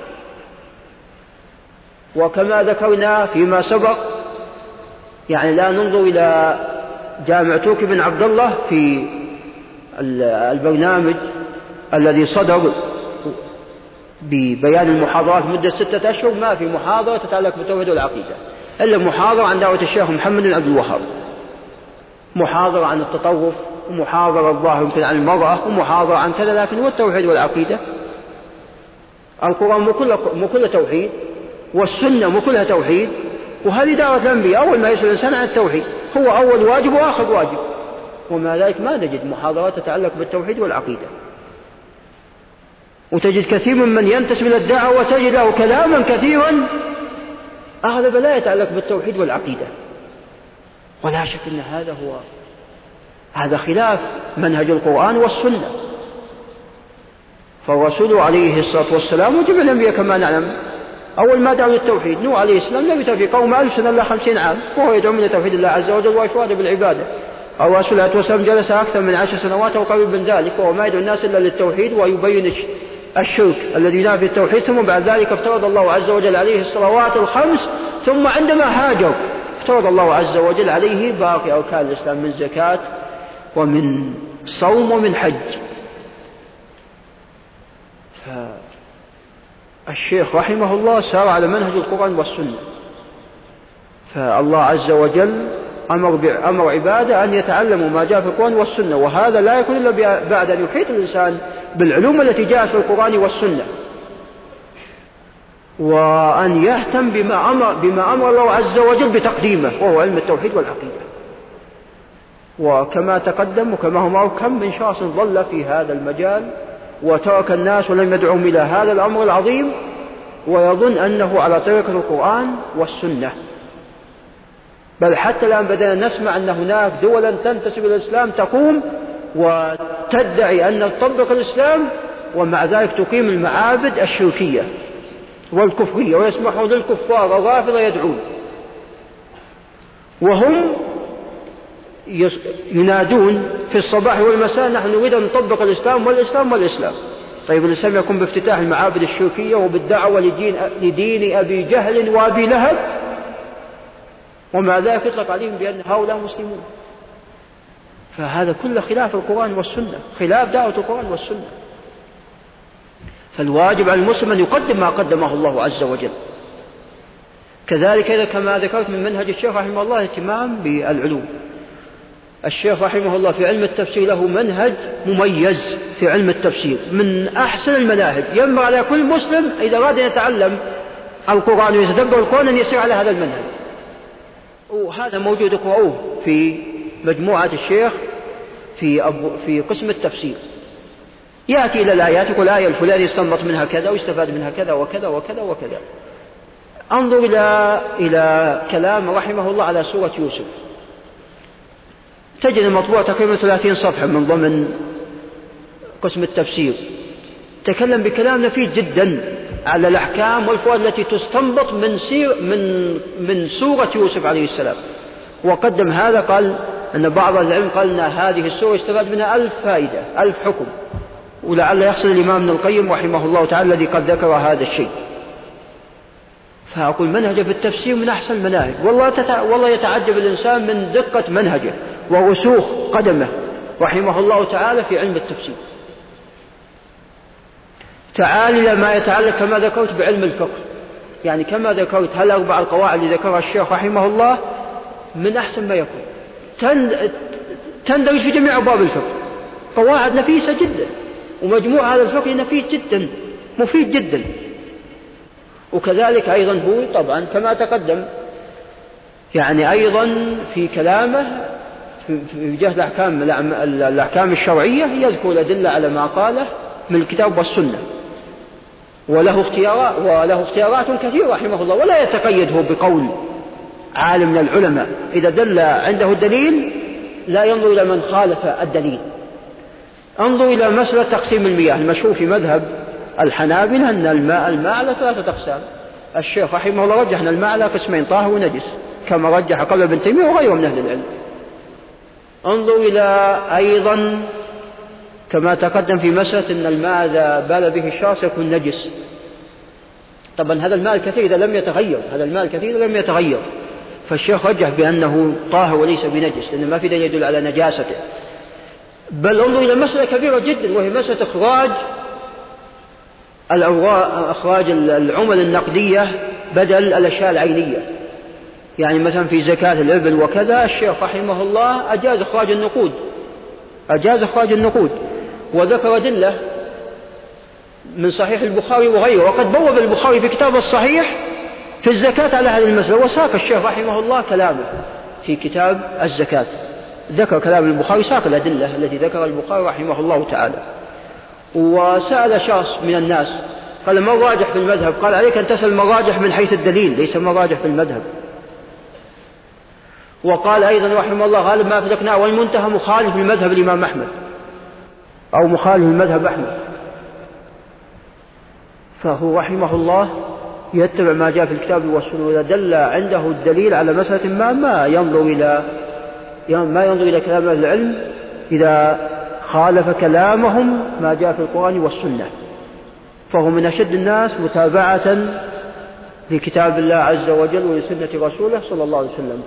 وكما ذكرنا فيما سبق، لا ننظر إلى جامع توكي بن عبد الله في البرنامج الذي صدر ببيان المحاضرات مدة 6 أشهر، ما في محاضرة تتعلق بالتوحيد والعقيدة إلا محاضرة عن دعوة الشيخ محمد بن عبد الوهاب، محاضرة عن التطرف، ومحاضرة الظاهر يمكن عن المرأة، ومحاضرة عن كذا. لكن هو التوحيد والعقيدة، القرآن مو كله توحيد، والسنة مو كلها توحيد. وهذه دعوة الأنبياء، أول ما يسأل الإنسان عن التوحيد هو أول واجب وآخر واجب. ومع ذلك ما نجد محاضرات تتعلق بالتوحيد والعقيدة. وتجد كثير من ينتسب إلى الدعوة وتجد له كلاما كثيرا أغلب لا يتعلق بالتوحيد والعقيدة، ولا شك أن هذا خلاف منهج القرآن والسنة. فالرسول عليه الصلاة والسلام وجميع الأنبياء كما نعلم أول ما دعوا للتوحيد نوح عليه السلام لم يتوفي قوم 1000 سنة إلا 50 عام وهو يدعو من توحيد الله عز وجل وإفراده بالعبادة. الرسول عليه السلام جلس أكثر من 10 سنوات أو قريب من ذلك وهو ما يدعو الناس إلا للتوحيد ويبين الشرك الذي ينافي التوحيد. ثم بعد ذلك افترض الله عز وجل عليه الصلوات الخمس، ثم عندما هاجر افترض الله عز وجل عليه باقي أركان الإسلام من زكاة ومن صوم ومن حج. فالشيخ رحمه الله سار على منهج القرآن والسنة، فالله عز وجل أمر عباده أن يتعلموا ما جاء في القرآن والسنة، وهذا لا يكون إلا بعد أن يحيط الإنسان بالعلوم التي جاءت في القرآن والسنة، وأن يهتم بما أمر الله عز وجل بتقديمه وهو علم التوحيد والعقيدة. وكما تقدم وكما هو معروف كم من شخص ضل في هذا المجال وترك الناس ولم يدعوهم إلى هذا الأمر العظيم ويظن أنه على طريقة القرآن والسنة. بل حتى الآن بدأنا نسمع أن هناك دولا تنتسب إلى الإسلام تقوم وتدعي أن تطبق الإسلام ومع ذلك تقيم المعابد الشركية والكفرية ويسمحون للكفار الرافضة يدعون، وهم ينادون في الصباح والمساء نحن نريد أن نطبق الإسلام والإسلام والإسلام. طيب الإسلام يكون بافتتاح المعابد الشركية وبالدعوة لدين أبي جهل وأبي لهب، ومع ذلك يطلق عليهم بأن هؤلاء مسلمون. فهذا كله خلاف القرآن والسنة، خلاف دعوة القرآن والسنة. فالواجب على المسلم أن يقدم ما قدمه الله عز وجل. كذلك إذا كما ذكرت من منهج الشيخ رحمه الله اهتمام بالعلوم. الشيخ رحمه الله في علم التفسير له منهج مميز في علم التفسير من أحسن المناهج، ينبغي على كل مسلم إذا أراد أن يتعلم القرآن ويتدبر القرآن أن يسير على هذا المنهج. وهذا موجود اقرأوه في مجموعة الشيخ في قسم التفسير. يأتي إلى الآيات يقول الآية الفلانية يستنبط منها كذا ويستفاد منها كذا وكذا وكذا وكذا. انظر إلى كلام رحمه الله على سورة يوسف، تجد المطبوع تقريبا 30 صفحة من ضمن قسم التفسير، تكلم بكلام نفيس جدا على الأحكام والفوائد التي تستنبط من سورة يوسف عليه السلام. وقدم هذا قال أن بعض العلم قال أن هذه السورة استفاد منها 1000 فائدة 1000 حكم، ولعل يحصل الإمام ابن القيم رحمه الله تعالى الذي قد ذكر هذا الشيء. فأقول منهجه في التفسير من أحسن المناهج، والله يتعجب الإنسان من دقة منهجه ورسوخ قدمه رحمه الله تعالى في علم التفسير. تعال إلى ما يتعلق كما ذكرت بعلم الفقه، يعني كما ذكرت هالأربع القواعد اللي ذكرها الشيخ رحمه الله من أحسن ما يكون، تندرج في جميع أبواب الفقه، قواعد نفيسة جدا، ومجموع هذا الفقه نفيس جدا مفيد جدا. وكذلك أيضا هو طبعا كما تقدم يعني أيضا في كلامه في جهة الأحكام الشرعية يذكر الأدلة على ما قاله من الكتاب والسنة، وله اختيارات كثيرة رحمه الله، ولا يتقيد هو بقول عالم من العلماء، إذا دل عنده الدليل لا ينظر إلى من خالف الدليل. انظر إلى مسألة تقسيم المياه المشهور في مذهب الحنابلة أن الماء على 3 أقسام. الشيخ رحمه الله رجح أن الماء على قسمين طاهر ونجس كما رجح قبل ابن تيمية وغيره من أهل العلم. انظر إلى أيضا كما تقدم في مسألة أن الماء إذا بال به الشخص يكون نجس. طبعا هذا الماء الكثير إذا لم يتغير، فالشيخ رجح بأنه طاهر وليس بنجس لأن ما في دليل يدل على نجاسته. بل انظر إلى مسألة كبيرة جدا وهي مسألة إخراج العمل النقدية بدل الأشياء العينية. يعني مثلا في زكاة الإبل وكذا الشيخ رحمه الله أجاز إخراج النقود وذكر أدلة من صحيح البخاري وغيره، وقد بوب البخاري في كتاب الصحيح في الزكاة على هذه المسألة، وساق الشيخ رحمه الله كلامه في كتاب الزكاة، ذكر كلام البخاري ساق الأدلة التي ذكر البخاري رحمه الله تعالى. وسأل شخص من الناس قال ما الراجح في المذهب؟ قال عليك أن تسأل المراجح من حيث الدليل ليس المراجح في المذهب. وقال أيضا رحمه الله غالب ما أفدكنا والمنتهى مخالف لمذهب الإمام أحمد أو مخالف لمذهب أحمد. فهو رحمه الله يتبع ما جاء في الكتاب والسنة، وإذا دل عنده الدليل على مسألة ما ينظر إلى كلام أهل العلم إذا خالف كلامهم ما جاء في القرآن والسنة، فهو من أشد الناس متابعة لكتاب الله عز وجل ولسنة رسوله صلى الله عليه وسلم.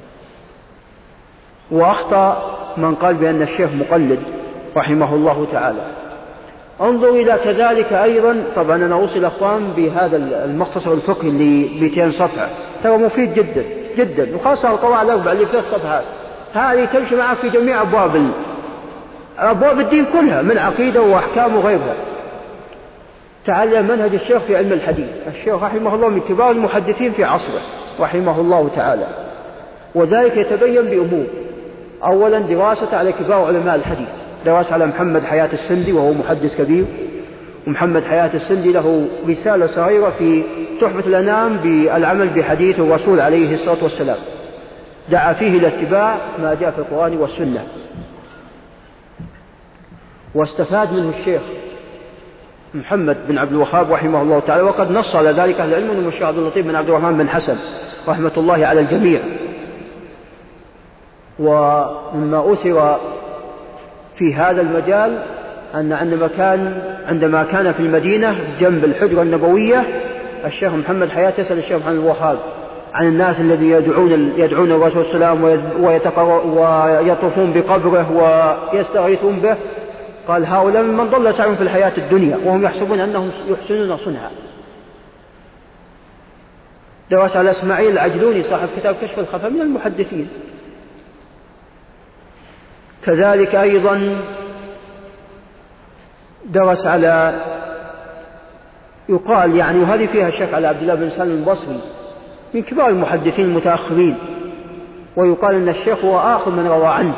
وأخطأ من قال بأن الشيخ مقلد رحمه الله تعالى. انظر إلى كذلك أيضا، طبعا أنا أوصي الأخوان بهذا المختصر الفقهي اللي 200 صفحة، ترى مفيد جدا جدا، وخاصة القواعد الأربع اللي 3 صفحات هذه تمشي معك في جميع أبواب الدين كلها من عقيدة وأحكام وغيرها. تعلم منهج الشيخ في علم الحديث. الشيخ رحمه الله من كبار المحدثين في عصره رحمه الله تعالى، وذلك يتبين بأمور. أولا دراسة على كبار علماء الحديث، دراسة على محمد حياة السندي وهو محدث كبير، ومحمد حياة السندي له رسالة صغيرة في تحفة الأنام بالعمل بحديث الرسول عليه الصلاة والسلام، دعا فيه إلى اتباع ما جاء في القرآن والسنة، واستفاد منه الشيخ محمد بن عبد الوهاب رحمه الله تعالى، وقد نص على ذلك أهل العلم من الشيخ عبد اللطيف بن عبد الرحمن بن حسن رحمة الله على الجميع. ومما أثر في هذا المجال أن عندما كان في المدينة جنب الحجرة النبوية الشيخ محمد حياة يسأل الشيخ محمد الوهاب عن الناس الذي يدعون الرسول صلى الله عليه وسلم ويطوفون بقبره ويستغيثون به، قال هؤلاء من ضل سعيهم في الحياة الدنيا وهم يحسبون أنهم يحسنون صنعا. درس على إسماعيل العجلوني صاحب كتاب كشف الخفاء من المحدثين. كذلك أيضا درس على يقال يعني، وهذه فيها شك، على عبد الله بن سالم البصري من كبار المحدثين المتأخرين، ويقال أن الشيخ هو آخر من روى عنه.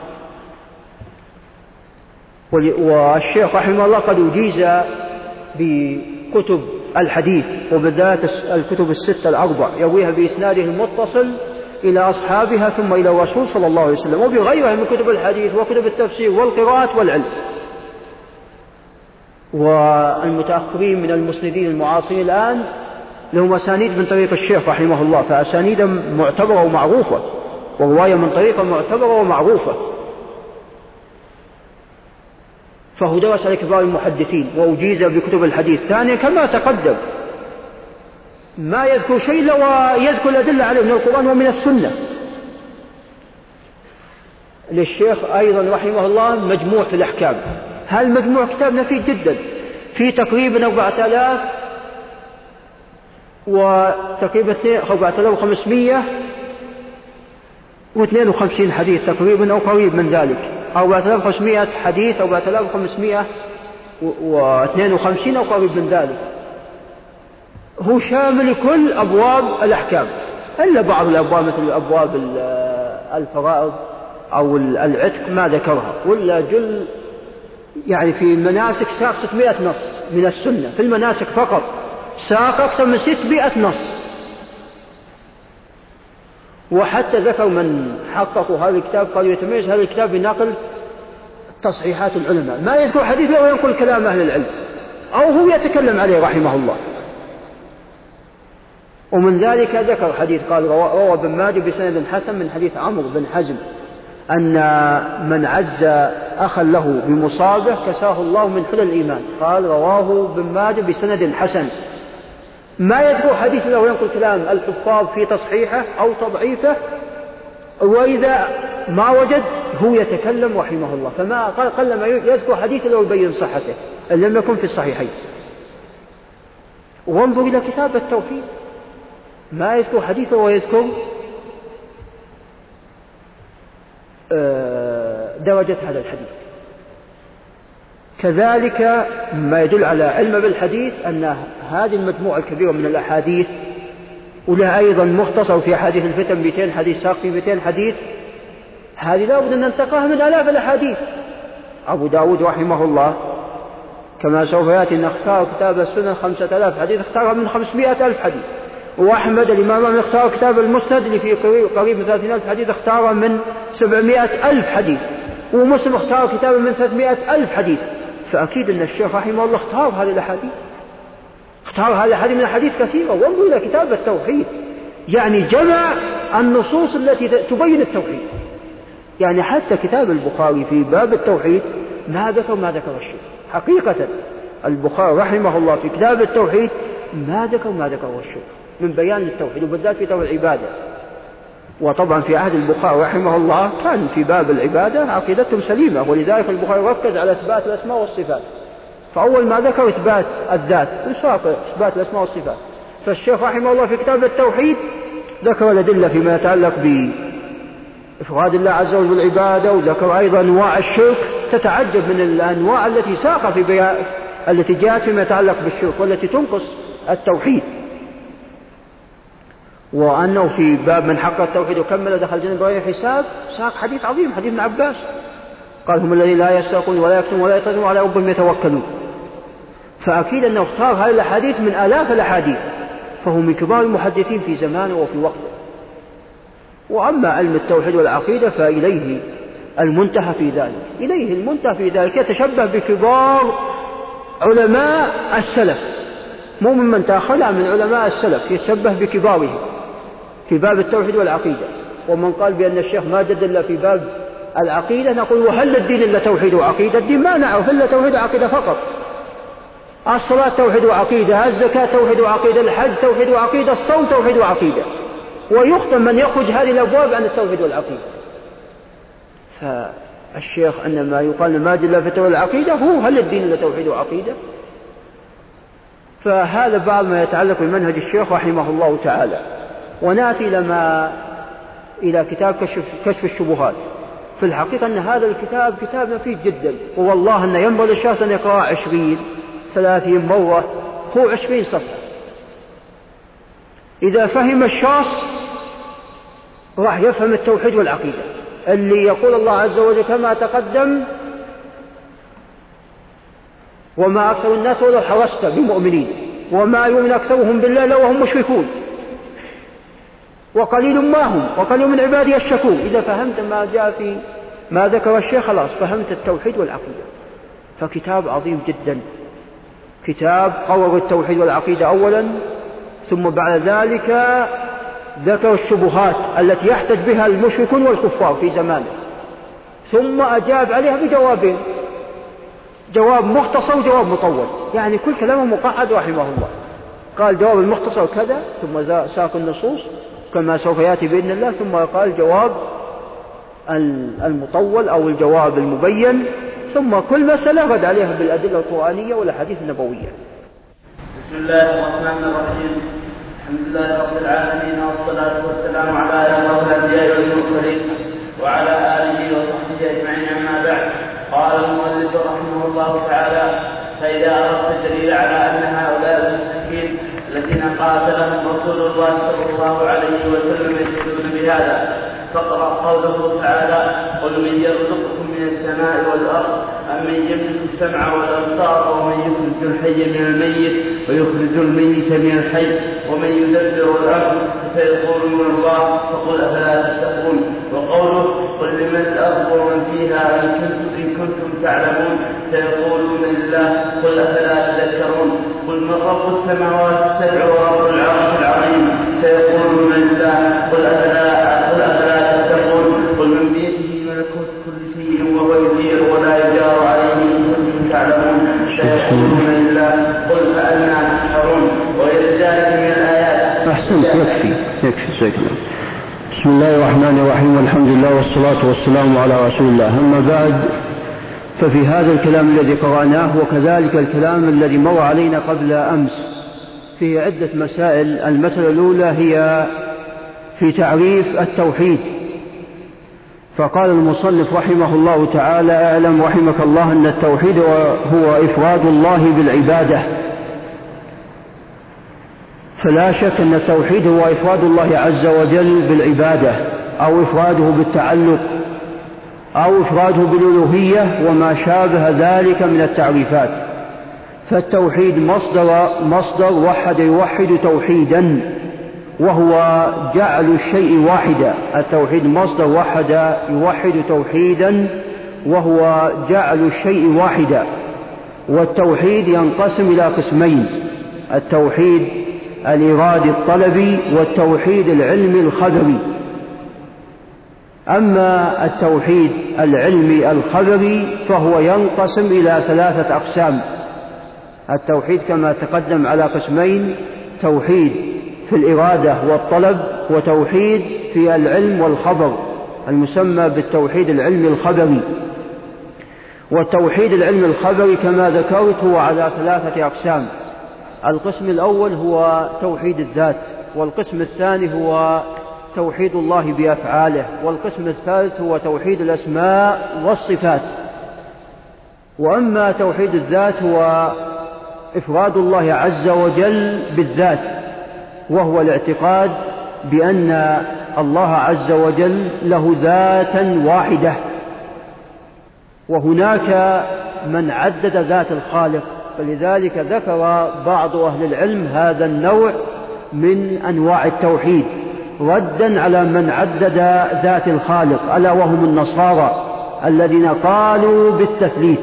والشيخ رحمه الله قد أجيز بكتب الحديث وبالذات الكتب الستة الأربع يرويها بإسناده المتصل إلى أصحابها ثم إلى الرسول صلى الله عليه وسلم، وبغيرها من كتب الحديث وكتب التفسير والقراءات والعلم. والمتأخرين من المسندين المعاصرين الآن لهم أسانيد من طريق الشيخ رحمه الله، فأسانيد معتبرة ومعروفة، ورواية من طريقة معتبرة ومعروفة. فهو درس على كبار المحدثين وأجيز بكتب الحديث. ثانيا كما تقدم ما يذكر شيء إلا ويذكر الأدلة عليه من القرآن ومن السنة. للشيخ أيضا رحمه الله مجموع في الأحكام، هذا المجموع كتاب نفيد جدا، في تقريبا 4552 حديث تقريبا أو قريب من ذلك، 4500 حديث أو 4552 أو قريب من ذلك. هو شامل كل أبواب الأحكام إلا بعض الأبواب مثل أبواب الفرائض أو العتق ما ذكرها، ولا جل يعني في المناسك ساق 600 نص من السنة، في المناسك فقط ساق أكثر من 600 نص. وحتى ذكر من حققوا هذا الكتاب قالوا يتميز هذا الكتاب بنقل تصحيحات العلماء، ما يذكر حديث له وينقل كلام أهل العلم أو هو يتكلم عليه رحمه الله. ومن ذلك ذكر حديث قال روى ابن ماجه بسند حسن من حديث عمرو بن حزم أن من عز أخا له بمصابه كساه الله من حلل الإيمان، قال رواه ابن ماجه بسند حسن. ما يذكر حديث له وينقل كلام الحفاظ في تصحيحه أو تضعيفه، وإذا ما وجد هو يتكلم رحمه الله، فما قل ما يذكر حديث له يبين صحته إن لم يكن في الصحيحين. وانظر إلى كتاب التوحيد ما يذكر حديثه ويذكر درجة هذا الحديث. كذلك ما يدل على علم بالحديث أن هذه المجموعة الكبيرة من الأحاديث، ولها أيضا مختصر في حديث الفتن 200 حديث، ساق في 200 حديث، هذه لا بد أن ننتقاها من آلاف الأحاديث. أبو داود رحمه الله كما سوف يأتي أن اختار كتاب السنن 5000 حديث، اختارها من 500,000 حديث. وأحمد الإمام أحمد اختار كتاب المسند اللي فيه قريب من 30,000 حديث، اختارها من 700,000 حديث. ومسلم اختار كتابا من 300,000 حديث. فأكيد أن الشيخ رحمه الله اختار هذه الأحاديث، اختار هذه الأحاديث من أحاديث كثيرة. وانظروا إلى كتاب التوحيد، يعني جمع النصوص التي تبين التوحيد. يعني حتى كتاب البخاري في باب التوحيد ما ذكر الشيخ حقيقة. البخاري رحمه الله في كتاب التوحيد ما ذكر الشيخ من بيان التوحيد، وبالذات في توحيد العبادة. وطبعا في عهد البخاري رحمه الله كان في باب العبادة عقيدتهم سليمة، ولذلك البخاري ركز على إثبات الأسماء والصفات. فأول ما ذكر إثبات الذات إثبات الأسماء والصفات. فالشيخ رحمه الله في كتاب التوحيد ذكر الأدلة فيما يتعلق بإفراد الله عز وجل بالعبادة، وذكر أيضا أنواع الشرك. تتعجب من الأنواع التي ساق التي جاءت فيما يتعلق بالشرك والتي تنقص التوحيد. وأنه في باب من حق التوحيد وكمل دخل الجنة بغير حساب ساق حديث عظيم، حديث ابن عباس قال: هم الذين لا يسرقون ولا يكتمون ولا يتزنون وعلى ربهم يتوكلون. فأكيد أنه اختار هذه الأحاديث من آلاف الأحاديث، فهو من كبار المحدثين في زمانه وفي وقته. وأما علم التوحيد والعقيدة فإليه المنتهى في ذلك، يتشبه بكبار علماء السلف، مو ممن تأخذها من علماء السلف، يتشبه بكبارهم في باب التوحيد والعقيدة. ومن قال بأن الشيخ ما جد إلا في باب العقيدة نقول: وهل الدين إلا توحيد وعقيدة؟ الدين ما نعرف إلا توحيد وعقيدة فقط. الصلاة توحيد وعقيدة، الزكاة توحيد وعقيدة، الحج توحيد وعقيدة، الصوم توحيد وعقيدة. ويختم من يخرج هذه الأبواب عن التوحيد والعقيدة. فالشيخ أنما يقال ما جد إلا في التوحيد والعقيدة، هو هل الدين إلا توحيد وعقيدة؟ فهذا بعض ما يتعلق بمنهج الشيخ رحمه الله تعالى. ونأتي إلى كتاب كشف الشبهات. في الحقيقة أن هذا الكتاب كتاب نفيس جدا، والله أن ينبغي للشخص أن يقرأ 20-30 مرة، هو 20 صفحة. إذا فهم الشخص راح يفهم التوحيد والعقيدة، اللي يقول الله عز وجل كما تقدم: وما أكثر الناس ولو حرصت بمؤمنين وما يؤمن أكثرهم بالله لو هم مشركون وقليل ما هم وقليل من عبادي الشكور. إذا فهمت ما جاء في ما ذكر الشيخ خلاص فهمت التوحيد والعقيدة. فكتاب عظيم جدا، كتاب قرر التوحيد والعقيدة أولا، ثم بعد ذلك ذكر الشبهات التي يحتج بها المشركون والكفار في زمانه، ثم أجاب عليها بجوابين: جواب مختصر وجواب مطول، يعني كل كلامه مقعد رحمه الله. قال جواب المختصر كذا، ثم ساق النصوص كما سوف يأتي بإذن الله، ثم قال جواب المطول أو الجواب المبين، ثم كل مسألة رد عليها بالأدلة القرآنية والأحاديث النبوية. بسم الله الرحمن الرحيم. الحمد لله رب العالمين، والصلاة والسلام على أشرف الأنبياء والمرسلين وعلى آله وصحبه أجمعين، أما بعد. قال المؤلف رحمه الله تعالى: فإذا أردت الدليل على أن هؤلاء المشركين الذين قاتلهم رسول الله صلى الله عليه وسلم يشهدون بهذا، فاقرأ قوله تعالى: قل من يرزقكم من السماء والأرض أم من يملك السمع والأبصار ومن يخرج الحي من الميت ويخرج الميت من الحي ومن يدبر الأمر، فسيقولون الله، فقل أفلا تتقون. وقوله: قل لمن الأرض ومن فيها إن كنتم تعلمون، سيقولون لله، قل أفلا تذكرون. قل من رب السماوات السبع ورب العرش العظيم، سيقولون لله، قل أفلا تتقون. قل من بيده ملكوت كل شيء وهو يجير ولا يجار عليه إن كنتم تعلمون، سيقولون لله، قل فأنى تسحرون. وغير ذلك من الآيات. أحسنت، يكفي. بسم الله الرحمن الرحيم، والحمد لله والصلاة والسلام على رسول الله. أما بعد، ففي هذا الكلام الذي قرأناه وكذلك الكلام الذي مر علينا قبل أمس فيه عدة مسائل. المسألة الأولى هي في تعريف التوحيد. فقال المصنف رحمه الله تعالى: اعلم رحمك الله أن التوحيد هو إفراد الله بالعبادة. فلا شك أن التوحيد هو إفراد الله عز وجل بالعبادة، أو إفراده بالتعلق، أو إفراده بالألوهية وما شابه ذلك من التعريفات. فالتوحيد مصدر وحد يوحد توحيدا، وهو جعل الشيء واحدا. التوحيد مصدر وحد يوحد توحيدا، وهو جعل الشيء واحدا. والتوحيد ينقسم إلى قسمين: التوحيد الإرادي الطلبي، والتوحيد العلمي الخبري. أما التوحيد العلمي الخبري فهو ينقسم إلى 3 أقسام. التوحيد كما تقدم على قسمين: توحيد في الإرادة والطلب، وتوحيد في العلم والخبر المسمى بالتوحيد العلمي الخبري. والتوحيد العلمي الخبري كما ذكرت هو على 3 أقسام: القسم الأول هو توحيد الذات، والقسم الثاني هو توحيد الله بأفعاله، والقسم الثالث هو توحيد الأسماء والصفات. وأما توحيد الذات هو إفراد الله عز وجل بالذات، وهو الاعتقاد بأن الله عز وجل له ذاتا واحدة. وهناك من عدد ذات الخالق، فلذلك ذكر بعض أهل العلم هذا النوع من أنواع التوحيد ردا على من عدد ذات الخالق، ألا وهم النصارى الذين قالوا بالتثليث.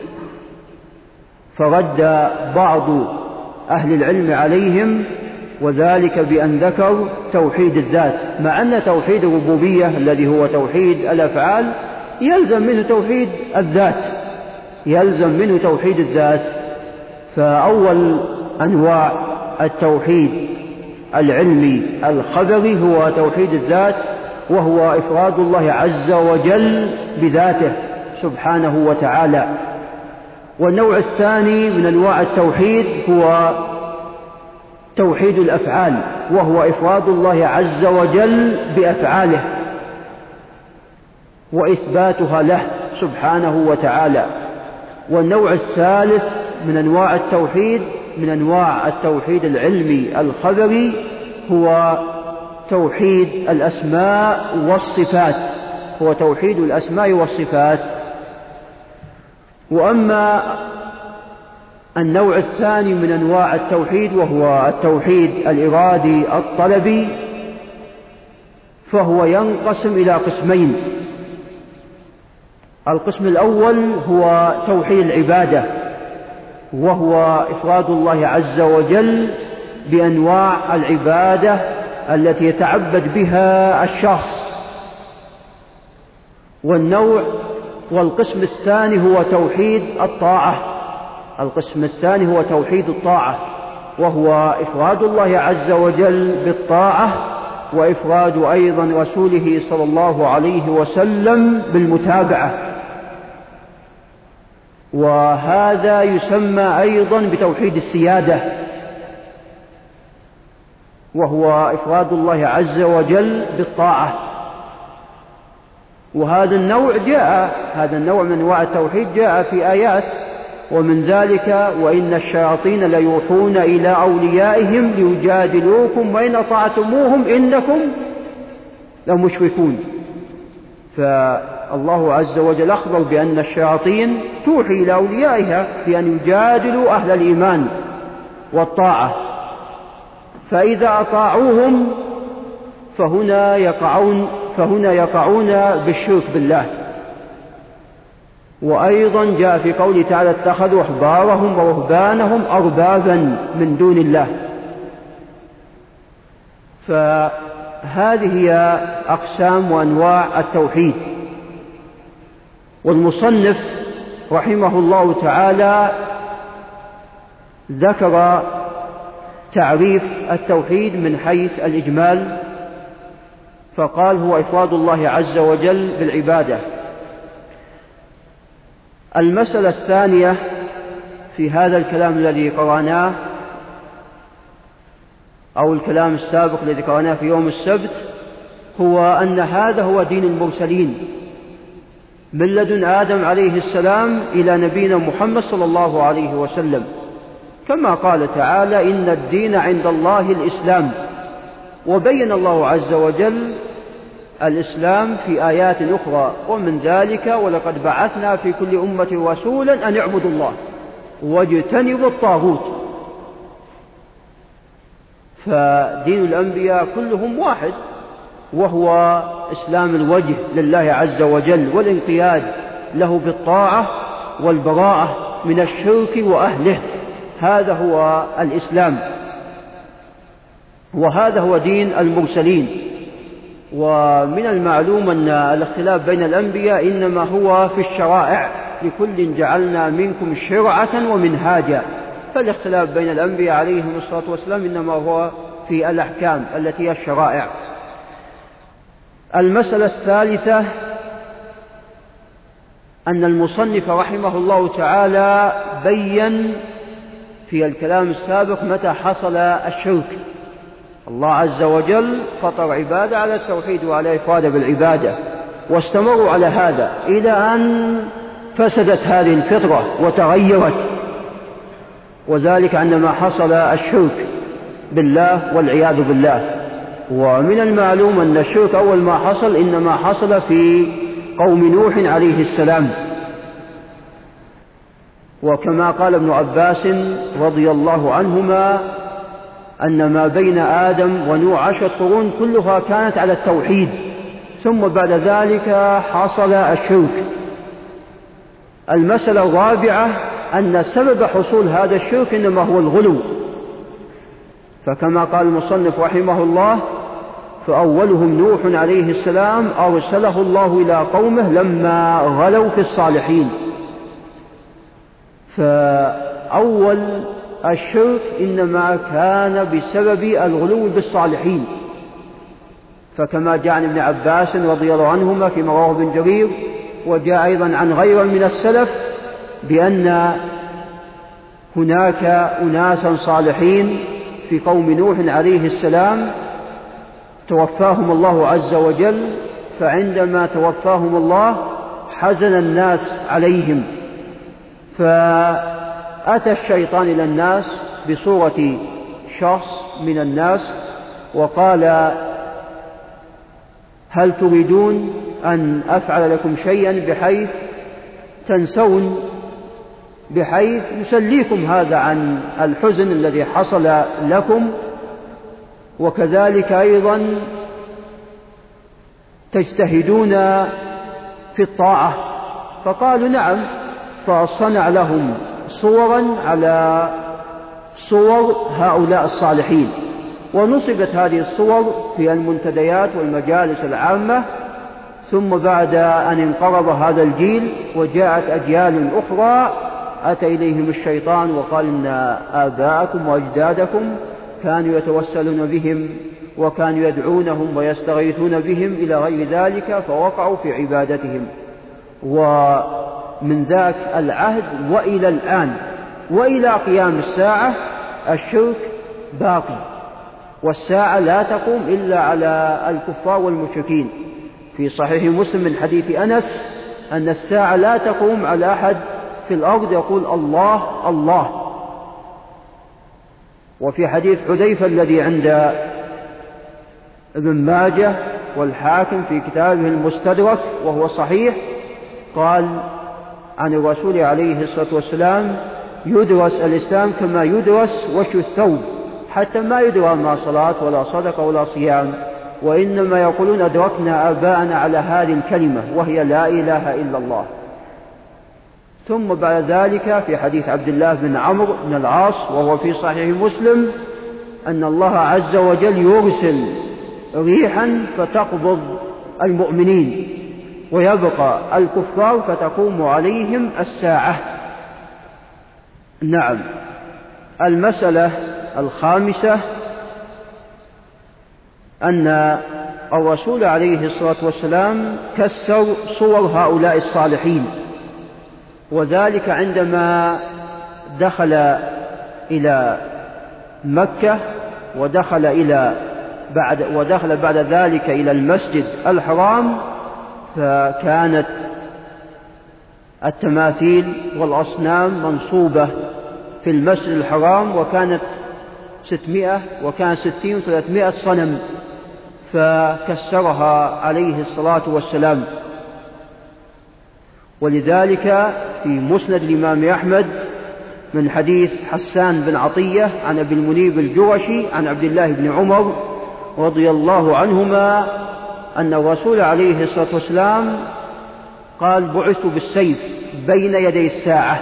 فرد بعض أهل العلم عليهم، وذلك بأن ذكر توحيد الذات، مع أن توحيد الربوبية الذي هو توحيد الأفعال يلزم منه توحيد الذات، يلزم منه توحيد الذات. فأول أنواع التوحيد العلمي الخبري هو توحيد الذات، وهو إفراد الله عز وجل بذاته سبحانه وتعالى. والنوع الثاني من أنواع التوحيد هو توحيد الأفعال، وهو إفراد الله عز وجل بأفعاله وإثباتها له سبحانه وتعالى. والنوع الثالث من أنواع التوحيد من أنواع التوحيد العلمي الخبري هو توحيد الأسماء والصفات، هو توحيد الأسماء والصفات. وأما النوع الثاني من أنواع التوحيد وهو التوحيد الإرادي الطلبي، فهو ينقسم إلى قسمين: القسم الأول هو توحيد العبادة، وهو إفراد الله عز وجل بأنواع العبادة التي يتعبد بها الشخص. والقسم الثاني هو توحيد الطاعة، القسم الثاني هو توحيد الطاعة، وهو إفراد الله عز وجل بالطاعة، وإفراد أيضا رسوله صلى الله عليه وسلم بالمتابعة. وهذا يسمى أيضا بتوحيد السيادة، وهو إفراد الله عز وجل بالطاعة. وهذا النوع من أنواع التوحيد جاء في آيات، ومن ذلك: وإن الشياطين ليوحون إلى أوليائهم ليجادلوكم وإن أطعتموهم إنكم لمشركون. فالله عز وجل أخبر بأن الشياطين توحي إلى أوليائها بأن يجادلوا أهل الإيمان والطاعة، فإذا أطاعوهم فهنا يقعون بالشرك بالله. وأيضا جاء في قوله تعالى: اتخذوا أحبارهم ورهبانهم أربابا من دون الله. فهذه هي أقسام وأنواع التوحيد. والمصنف رحمه الله تعالى ذكر تعريف التوحيد من حيث الإجمال، فقال: هو إفراد الله عز وجل بالعبادة. المسألة الثانية في هذا الكلام الذي قرأناه، أو الكلام السابق الذي قرأناه في يوم السبت، هو أن هذا هو دين المرسلين من لدن آدم عليه السلام إلى نبينا محمد صلى الله عليه وسلم، كما قال تعالى: إن الدين عند الله الإسلام. وبين الله عز وجل الإسلام في آيات أخرى، ومن ذلك: ولقد بعثنا في كل أمة رسولا أن اعبدوا الله. واجتنبوا الطاغوت. فدين الأنبياء كلهم واحد، وهو إسلام الوجه لله عز وجل والانقياد له بالطاعة والبراءة من الشرك وأهله. هذا هو الإسلام، وهذا هو دين المرسلين. ومن المعلوم أن الاختلاف بين الأنبياء إنما هو في الشرائع، لكل جعلنا منكم شرعة ومنهاجا. فالاختلاف بين الأنبياء عليهم الصلاة والسلام إنما هو في الأحكام التي هي الشرائع. المسألة الثالثة أن المصنف رحمه الله تعالى بين في الكلام السابق متى حصل الشرك. الله عز وجل فطر عباده على التوحيد وعلى إفراد بالعبادة، واستمروا على هذا إلى أن فسدت هذه الفطرة وتغيرت، وذلك عندما حصل الشرك بالله والعياذ بالله. ومن المعلوم أن الشرك أول ما حصل إنما حصل في قوم نوح عليه السلام، وكما قال ابن عباس رضي الله عنهما أن ما بين آدم ونوح 10 قرون كلها كانت على التوحيد، ثم بعد ذلك حصل الشرك. المسألة الرابعة أن سبب حصول هذا الشرك إنما هو الغلو، فكما قال المصنف رحمه الله: فأولهم نوح عليه السلام أرسله الله إلى قومه لما غلوا في الصالحين. فأول الشرك إنما كان بسبب الغلو بالصالحين، فكما جاء عن ابن عباس رضي الله عنهما فيما رواه ابن جرير، وجاء أيضا عن غير من السلف، بأن هناك أناسا صالحين في قوم نوح عليه السلام توفاهم الله عز وجل، فعندما توفاهم الله حزن الناس عليهم، فأتى الشيطان إلى الناس بصورة شخص من الناس وقال: هل تريدون أن أفعل لكم شيئا بحيث تنسون، بحيث يسليكم هذا عن الحزن الذي حصل لكم، وكذلك أيضا تجتهدون في الطاعة؟ فقالوا: نعم. فصنع لهم صورا على صور هؤلاء الصالحين، ونصبت هذه الصور في المنتديات والمجالس العامة. ثم بعد أن انقرض هذا الجيل وجاءت أجيال أخرى، أتى إليهم الشيطان وقال: إن آباءكم وأجدادكم كانوا يتوسلون بهم وكانوا يدعونهم ويستغيثون بهم إلى غير ذلك، فوقعوا في عبادتهم. ومن ذاك العهد وإلى الآن وإلى قيام الساعة الشرك باقي، والساعة لا تقوم إلا على الكفار والمشركين. في صحيح مسلم من حديث أنس أن الساعة لا تقوم على أحد في الأرض يقول الله الله. وفي حديث حذيفة الذي عند ابن ماجه والحاكم في كتابه المستدرك وهو صحيح، قال عن الرسول عليه الصلاة والسلام: يدرس الإسلام كما يدرس وش الثوب، حتى ما يدرى ما صلاة ولا صدقة ولا صيام، وإنما يقولون: أدركنا آباءنا على هذه الكلمة وهي لا إله إلا الله. ثم بعد ذلك في حديث عبد الله بن عمرو بن العاص وهو في صحيح مسلم أن الله عز وجل يرسل ريحا فتقبض المؤمنين ويبقى الكفار فتقوم عليهم الساعة. نعم. المسألة الخامسة أن الرسول عليه الصلاة والسلام كسر صور هؤلاء الصالحين، وذلك عندما دخل إلى مكة ودخل بعد ذلك إلى المسجد الحرام، فكانت التماثيل والأصنام منصوبة في المسجد الحرام، وكانت 600 وكان 60 و300 صنم، فكسرها عليه الصلاة والسلام. ولذلك في مسند الإمام أحمد من حديث حسان بن عطية عن أبي المنيب الجرشي عن عبد الله بن عمر رضي الله عنهما أن الرسول عليه الصلاة والسلام قال: بعثت بالسيف بين يدي الساعة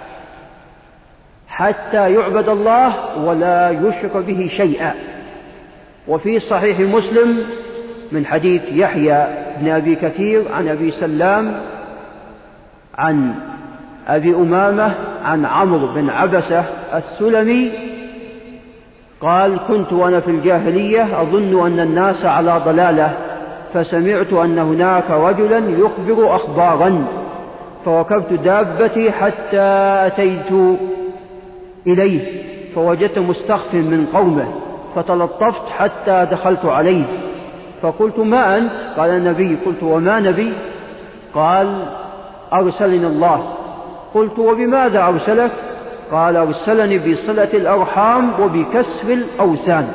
حتى يعبد الله ولا يشرك به شيئا. وفي صحيح مسلم من حديث يحيى بن أبي كثير عن أبي سلام عن أبي أمامة عن عمرو بن عبسة السلمي قال: كنت وأنا في الجاهلية أظن أن الناس على ضلالة، فسمعت أن هناك رجلا يخبر أخبارا، فركبت دابتي حتى أتيت إليه فوجدت مستخف من قومه، فتلطفت حتى دخلت عليه فقلت: ما أنت؟ قال: النبي. قلت: وما نبي؟ قال: أرسلني الله. قلت: وبماذا أرسلك؟ قال: أرسلني بصلة الأرحام وبكسر الأوثان،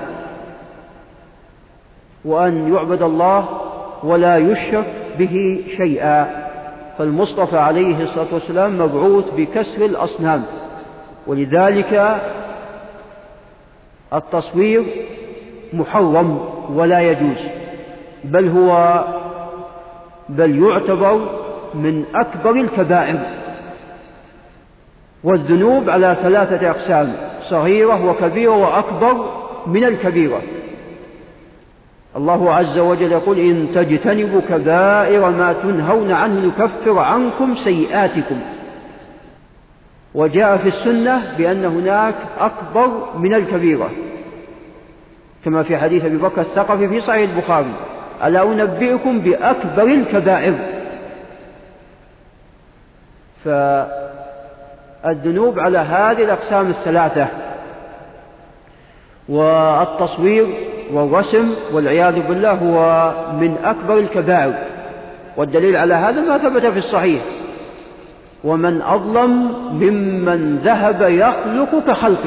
وأن يعبد الله ولا يشرك به شيئا. فالمصطفى عليه الصلاة والسلام مبعوث بكسر الأصنام، ولذلك التصوير محرم ولا يجوز، بل يعتبر من أكبر الكبائر. والذنوب على 3 أقسام: صغيرة وكبيرة وأكبر من الكبيرة. الله عز وجل يقول: إن تجتنبوا كبائر ما تنهون عنه نكفر عنكم سيئاتكم. وجاء في السنة بأن هناك أكبر من الكبيرة، كما في حديث أبي بكر الثقفي في صحيح البخاري: ألا أنبئكم بأكبر الكبائر؟ فالذنوب على هذه الأقسام 3: والتصوير والرسم والعياذ بالله هو من أكبر الكبائر، والدليل على هذا ما ثبت في الصحيح: ومن أظلم ممن ذهب يخلق كخلقي.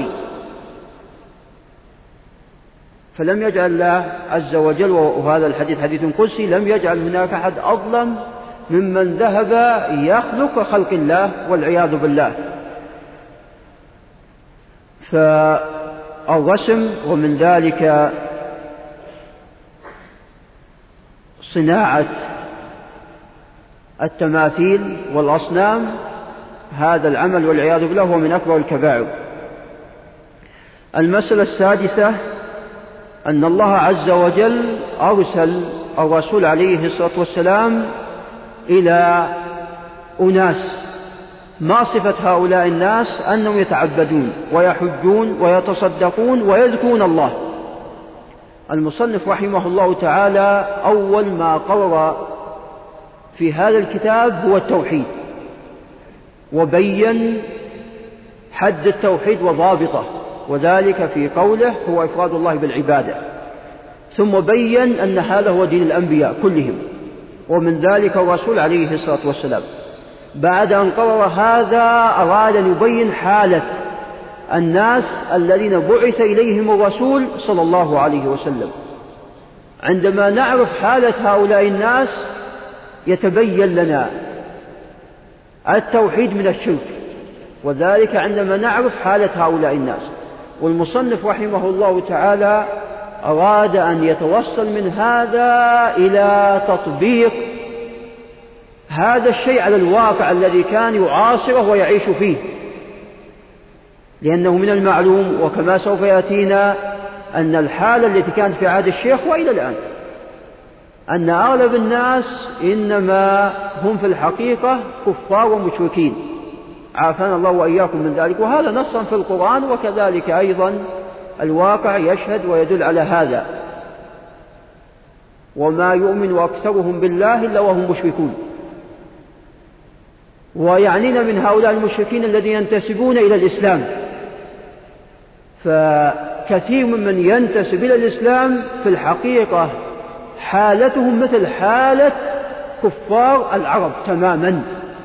فلم يجعل الله عز وجل، وهذا الحديث حديث قدسي، لم يجعل هناك أحد أظلم ممن ذهب يخلق كخلق الله والعياذ بالله. فالرسم ومن ذلك صناعة التماثيل والأصنام، هذا العمل والعياذ بالله هو من أكبر الكبائر. المسألة السادسة أن الله عز وجل أرسل الرسول عليه الصلاة والسلام إلى أناس، ما صفة هؤلاء الناس؟ أنهم يتعبدون ويحجون ويتصدقون ويذكرون الله. المصنف رحمه الله تعالى أول ما قرر في هذا الكتاب هو التوحيد، وبين حد التوحيد وضابطه، وذلك في قوله: هو إفراد الله بالعبادة. ثم بين أن هذا هو دين الأنبياء كلهم، ومن ذلك الرسول عليه الصلاة والسلام. بعد أن قرر هذا أراد أن يبين حالة الناس الذين بعث إليهم الرسول صلى الله عليه وسلم. عندما نعرف حالة هؤلاء الناس يتبين لنا التوحيد من الشرك، وذلك عندما نعرف حالة هؤلاء الناس. والمصنف رحمه الله تعالى أراد أن يتوصل من هذا إلى تطبيق هذا الشيء على الواقع الذي كان يعاصره ويعيش فيه، لأنه من المعلوم وكما سوف يأتينا أن الحالة التي كانت في عهد الشيخ وإلى الآن أن أغلب الناس إنما هم في الحقيقة كفار ومشركين، عافانا الله وإياكم من ذلك، وهذا نصا في القرآن، وكذلك أيضا الواقع يشهد ويدل على هذا: وما يؤمن أكثرهم بالله إلا وهم مشركون. ويعنينا من هؤلاء المشركين الذين ينتسبون إلى الإسلام، فكثير ممن ينتسب إلى الإسلام في الحقيقة حالتهم مثل حالة كفار العرب تماما.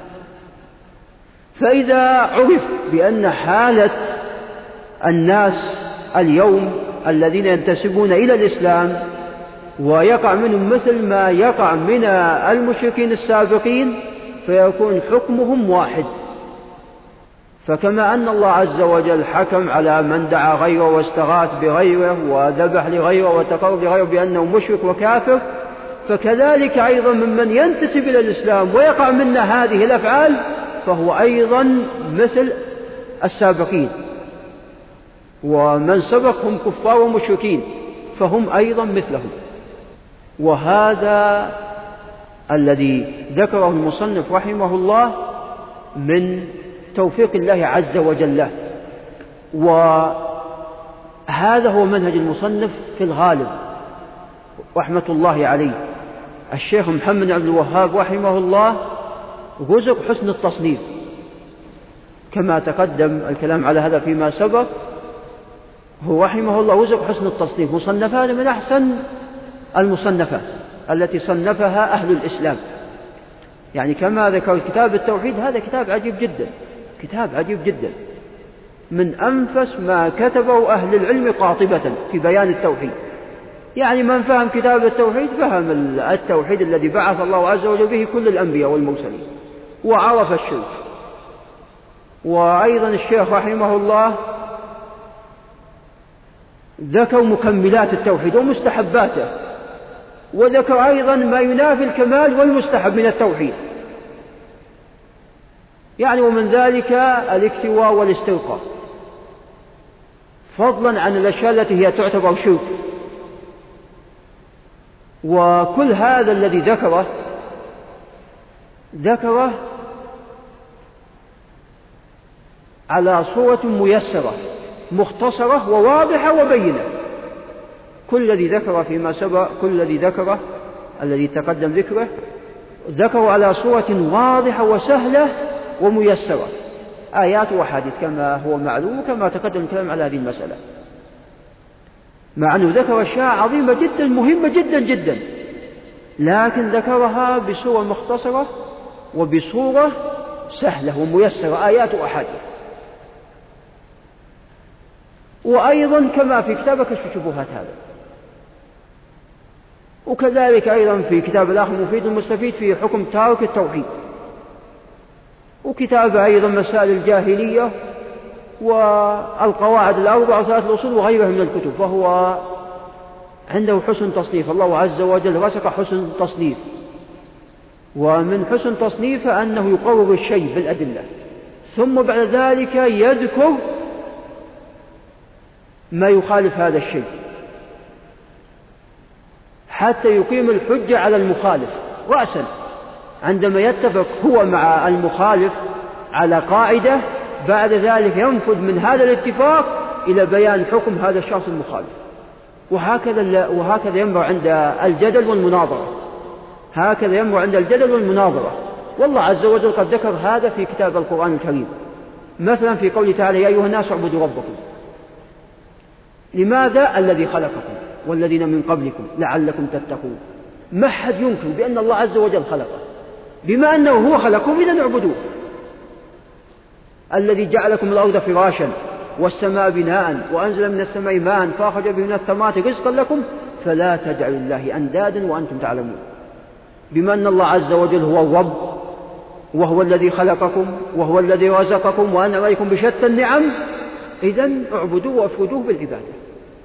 فإذا عرف بأن حالة الناس اليوم الذين ينتسبون إلى الإسلام ويقع منهم مثل ما يقع من المشركين السابقين، فيكون حكمهم واحد. فكما أن الله عز وجل حكم على من دعا غيره واستغاث بغيره وذبح لغيره وتقرب لغيره بأنه مشرك وكافر، فكذلك أيضا ممن ينتسب إلى الإسلام ويقع منا هذه الأفعال فهو أيضا مثل السابقين، ومن سبقهم كفار ومشركين فهم أيضا مثلهم. وهذا الذي ذكره المصنف رحمه الله من توفيق الله عز وجل له، وهذا هو منهج المصنف في الغالب رحمة الله عليه. الشيخ محمد عبد الوهاب رحمه الله رزق حسن التصنيف، كما تقدم الكلام على هذا فيما سبق. هو رحمه الله رزق حسن التصنيف، مصنفات من أحسن المصنفات التي صنفها أهل الإسلام. يعني كما ذكر كتاب التوحيد، هذا كتاب عجيب جدا، كتاب عجيب جدا، من أنفس ما كتبه أهل العلم قاطبة في بيان التوحيد. يعني من فهم كتاب التوحيد فهم التوحيد الذي بعث الله عز وجل به كل الأنبياء والمرسلين وعرف الشرك. وأيضا الشيخ رحمه الله ذكر مكملات التوحيد ومستحباته، وذكر أيضا ما ينافي الكمال والمستحب من التوحيد، يعني ومن ذلك الاكتواء والاستلقاء، فضلا عن الأشياء التي هي تعتبر شرك. وكل هذا الذي ذكره على صورة ميسرة مختصرة وواضحة وبينة. كل الذي ذكر فيما سبق، كل الذي ذكره الذي تقدم ذكره على صورة واضحة وسهلة وميسرة، آيات وحديث كما هو معلوم، كما تقدم الكلام على هذه المسألة، مع أنه ذكر أشياء عظيمة جدا مهمة جدا جدا، لكن ذكرها بصورة مختصرة وبصورة سهلة وميسرة، آيات وأحاديث. وأيضا كما في كتاب كشف الشبهات هذا، وكذلك أيضا في كتاب الآخر مفيد المستفيد في حكم تارك التوحيد، وكتاب أيضا مسائل الجاهلية والقواعد الأربع وثلاث الأصول وغيرها من الكتب. فهو عنده حسن تصنيف، الله عز وجل رزق حسن تصنيف، ومن حسن تصنيفه أنه يقرر الشيء بالأدلة، ثم بعد ذلك يذكر ما يخالف هذا الشيء حتى يقيم الحجة على المخالف رأسا. عندما يتفق هو مع المخالف على قاعدة، بعد ذلك ينفذ من هذا الاتفاق إلى بيان حكم هذا الشخص المخالف. وهكذا ينبع عند الجدل والمناظرة، هكذا ينبع عند الجدل والمناظرة. والله عز وجل قد ذكر هذا في كتاب القرآن الكريم، مثلا في قوله تعالى: يا أيها الناس اعبدوا ربكم. لماذا؟ الذي خلقكم والذين من قبلكم لعلكم تتقون. ما حد ينكر بأن الله عز وجل خلقه، بما أنه هو خلقكم إذن اعبدوه. الذي جعلكم الأرض فراشا والسماء بناء وأنزل من السماء ماء فأخرج به من الثمرات رزقا لكم فلا تجعلوا لله أندادا وأنتم تعلمون. بما أن الله عز وجل هو الرب وهو الذي خلقكم وهو الذي رزقكم وأنعم عليكم بشتى النعم، إذن اعبدوه وافردوه بالعبادة.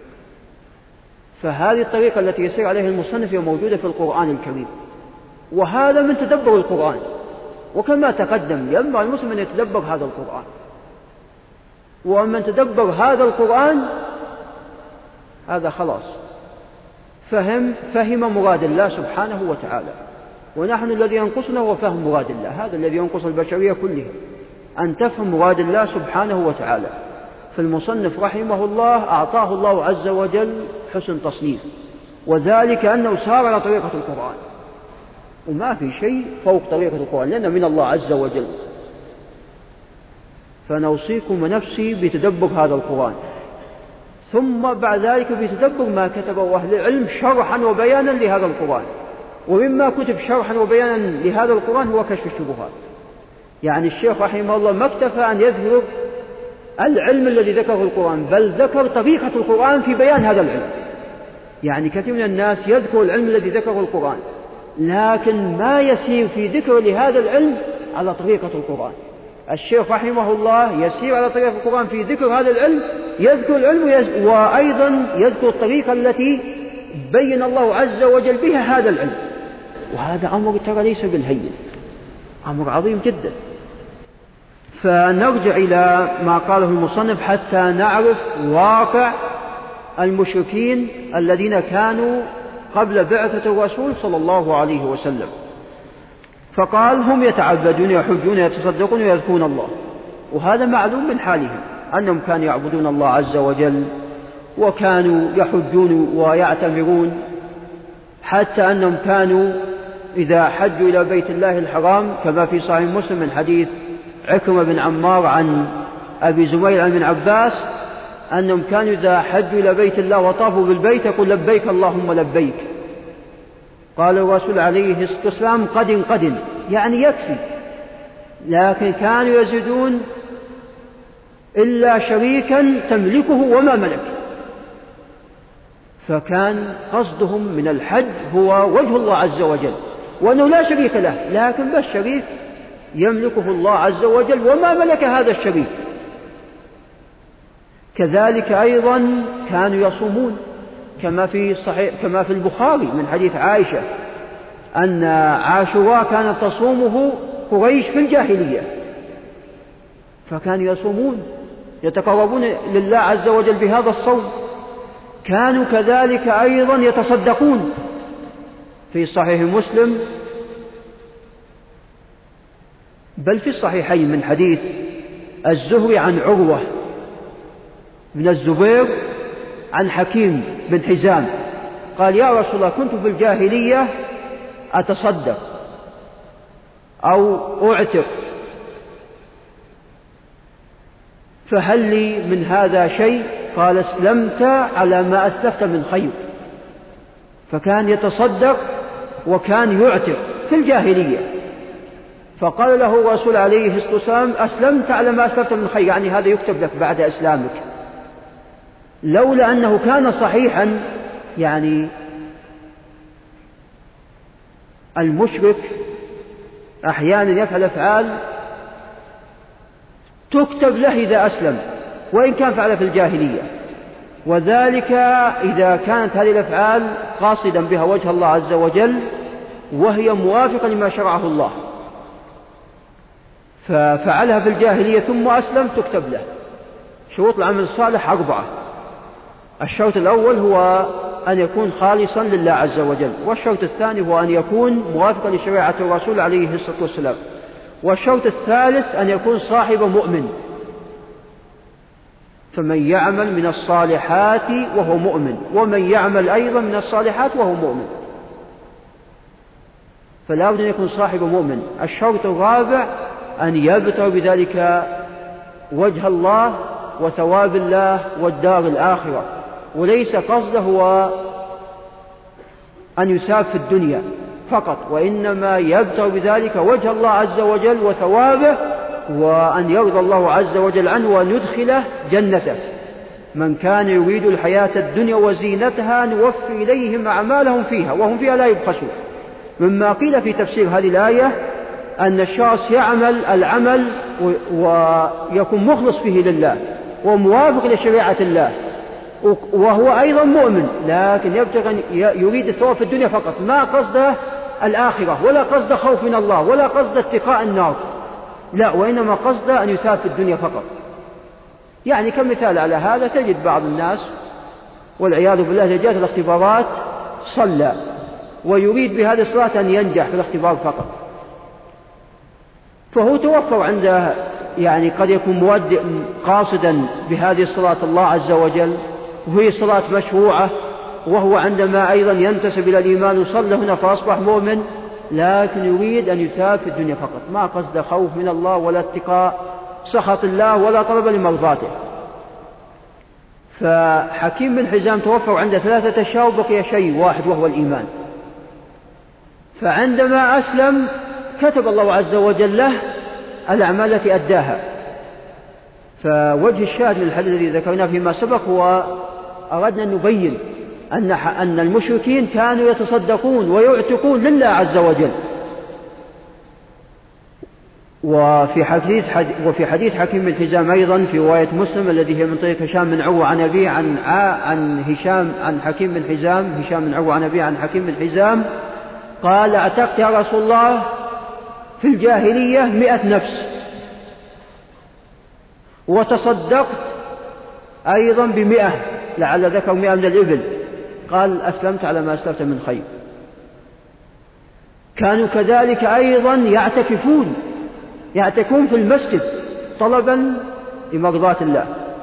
فهذه الطريقة التي يسير عليها المصنف هي موجودة في القرآن الكريم، وهذا من تدبر القرآن. وكما تقدم ينبغي المسلم أن يتدبر هذا القرآن، ومن تدبر هذا القرآن هذا خلاص فهم مراد الله سبحانه وتعالى. ونحن الذي ينقصنا هو فهم مراد الله، هذا الذي ينقص البشرية كلها، أن تفهم مراد الله سبحانه وتعالى. فالمصنف رحمه الله أعطاه الله عز وجل حسن تصنيف، وذلك أنه سار على طريقة القرآن، وما في شيء فوق طريقة القرآن لأنه من الله عز وجل. فنوصيكم ونفسي بتدبر هذا القرآن، ثم بعد ذلك بتدبر ما كتبه أهل العلم شرحا وبيانا لهذا القرآن. ومما كتب شرحا وبيانا لهذا القرآن هو كشف الشبهات. يعني الشيخ رحمه الله ما اكتفى أن يذكر العلم الذي ذكره القرآن، بل ذكر طريقة القرآن في بيان هذا العلم. يعني كثير من الناس يذكر العلم الذي ذكره القرآن، لكن ما يسير في ذكر لهذا العلم على طريقة القرآن، الشيخ رحمه الله يسير على طريق القرآن في ذكر هذا العلم، يذكر العلم وأيضا يذكر الطريقة التي بين الله عز وجل بها هذا العلم. وهذا أمر ترى ليس بالهين، أمر عظيم جدا. فنرجع إلى ما قاله المصنف حتى نعرف واقع المشركين الذين كانوا قبل بعثة الرسول صلى الله عليه وسلم. فقال: هم يتعبدون يحجون يتصدقون ويذكرون الله. وهذا معلوم من حالهم أنهم كانوا يعبدون الله عز وجل، وكانوا يحجون ويعتمرون، حتى أنهم كانوا إذا حجوا إلى بيت الله الحرام كما في صحيح مسلم من حديث عكرمة بن عمار عن أبي زميل عن ابن عباس أنهم كانوا إذا حجوا إلى بيت الله وطافوا بالبيت يقول: لبيك اللهم لبيك. قال الرسول عليه الصلاة والسلام: قد يعني يكفي. لكن كانوا يزيدون: إلا شريكا تملكه وما ملك. فكان قصدهم من الحج هو وجه الله عز وجل، وأنه لا شريك له، لكن بس شريك يملكه الله عز وجل وما ملك هذا الشريك. كذلك أيضا كانوا يصومون كما في البخاري من حديث عائشة أن عاشوراء كانت تصومه قريش في الجاهلية، فكانوا يصومون يتقربون لله عز وجل بهذا الصوم. كانوا كذلك أيضا يتصدقون. في صحيح مسلم بل في الصحيحين من حديث الزهري عن عروة بن الزبير عن حكيم بن حزام قال: يا رسول الله، كنت في الجاهلية أتصدق أو أعتق، فهل لي من هذا شيء؟ قال: اسلمت على ما أسلفت من خير. فكان يتصدق وكان يعتق في الجاهلية. فقال له الرسول عليه الصلاة والسلام: أسلمت على ما أسلفت من خير، يعني هذا يكتب لك بعد إسلامك. لولا أنه كان صحيحا، يعني المشرك أحيانا يفعل أفعال تكتب له إذا أسلم وإن كان فعل في الجاهلية، وذلك إذا كانت هذه الأفعال قاصدا بها وجه الله عز وجل وهي موافقة لما شرعه الله، ففعلها في الجاهلية ثم أسلم تكتب له. شروط العمل الصالح 4. الشرط الأول هو أن يكون خالصا لله عز وجل، والشرط الثاني هو أن يكون موافقا لشريعة الرسول عليه الصلاة والسلام، والشرط الثالث أن يكون صاحب مؤمن. فمن يعمل من الصالحات وهو مؤمن، ومن يعمل أيضا من الصالحات وهو مؤمن، فلا بد أن يكون صاحب مؤمن. الشرط الرابع أن يبتغي بذلك وجه الله وثواب الله والدار الآخرة، وليس قصده هو أن يساب في الدنيا فقط، وإنما يبتغي بذلك وجه الله عز وجل وثوابه، وأن يرضى الله عز وجل عنه وأن يدخله جنته. من كان يريد الحياة الدنيا وزينتها نوفي إليهم أعمالهم فيها وهم فيها لا يبخسون. مما قيل في تفسير هذه الآية أن الشخص يعمل العمل ويكون مخلص فيه لله وموافق لشريعة الله، وهو أيضا مؤمن، لكن يبتغي يريد الثواب في الدنيا فقط، ما قصده الآخرة ولا قصده خوف من الله ولا قصده اتقاء النار، لا، وإنما قصده أن يثاب في الدنيا فقط. يعني كمثال على هذا تجد بعض الناس والعياذ بالله إذا جاءت الاختبارات صلى ويريد بهذه الصلاة أن ينجح في الاختبار فقط، فهو توفر عنده، يعني قد يكون قاصدا بهذه الصلاة الله عز وجل وهي صلاة مشروعة، وهو عندما أيضا ينتسب إلى الإيمان وصلى هنا فأصبح مؤمن، لكن يريد أن يثاب في الدنيا فقط، ما قصد خوف من الله ولا اتقاء سخط الله ولا طلب لمرضاته. فحكيم بن حزام توفر عنده 3 أشياء وبقي شيء واحد وهو الإيمان. فعندما أسلم كتب الله عز وجل له الأعمال التي أداها. فوجه الشاهد من الحديث الذي ذكرناه فيما سبق هو أردنا أن نبين أن المشركين كانوا يتصدقون ويعتقون لله عز وجل، وفي حديث حكيم بن حزام أيضا في رواية مسلم الذي هي من طريق هشام بن عروة عن أبيه عن حكيم بن حزام، هشام بن عروة عن أبيه عن حكيم بن حزام قال: اعتقت يا رسول الله في الجاهلية 100 نفس، وتصدقت أيضا ب100، لعل ذكر 100 من الإبل، قال: أسلمت على ما أسلفت من خير. كانوا كذلك أيضا يعتكفون في المسجد طلبا لمرضاة الله.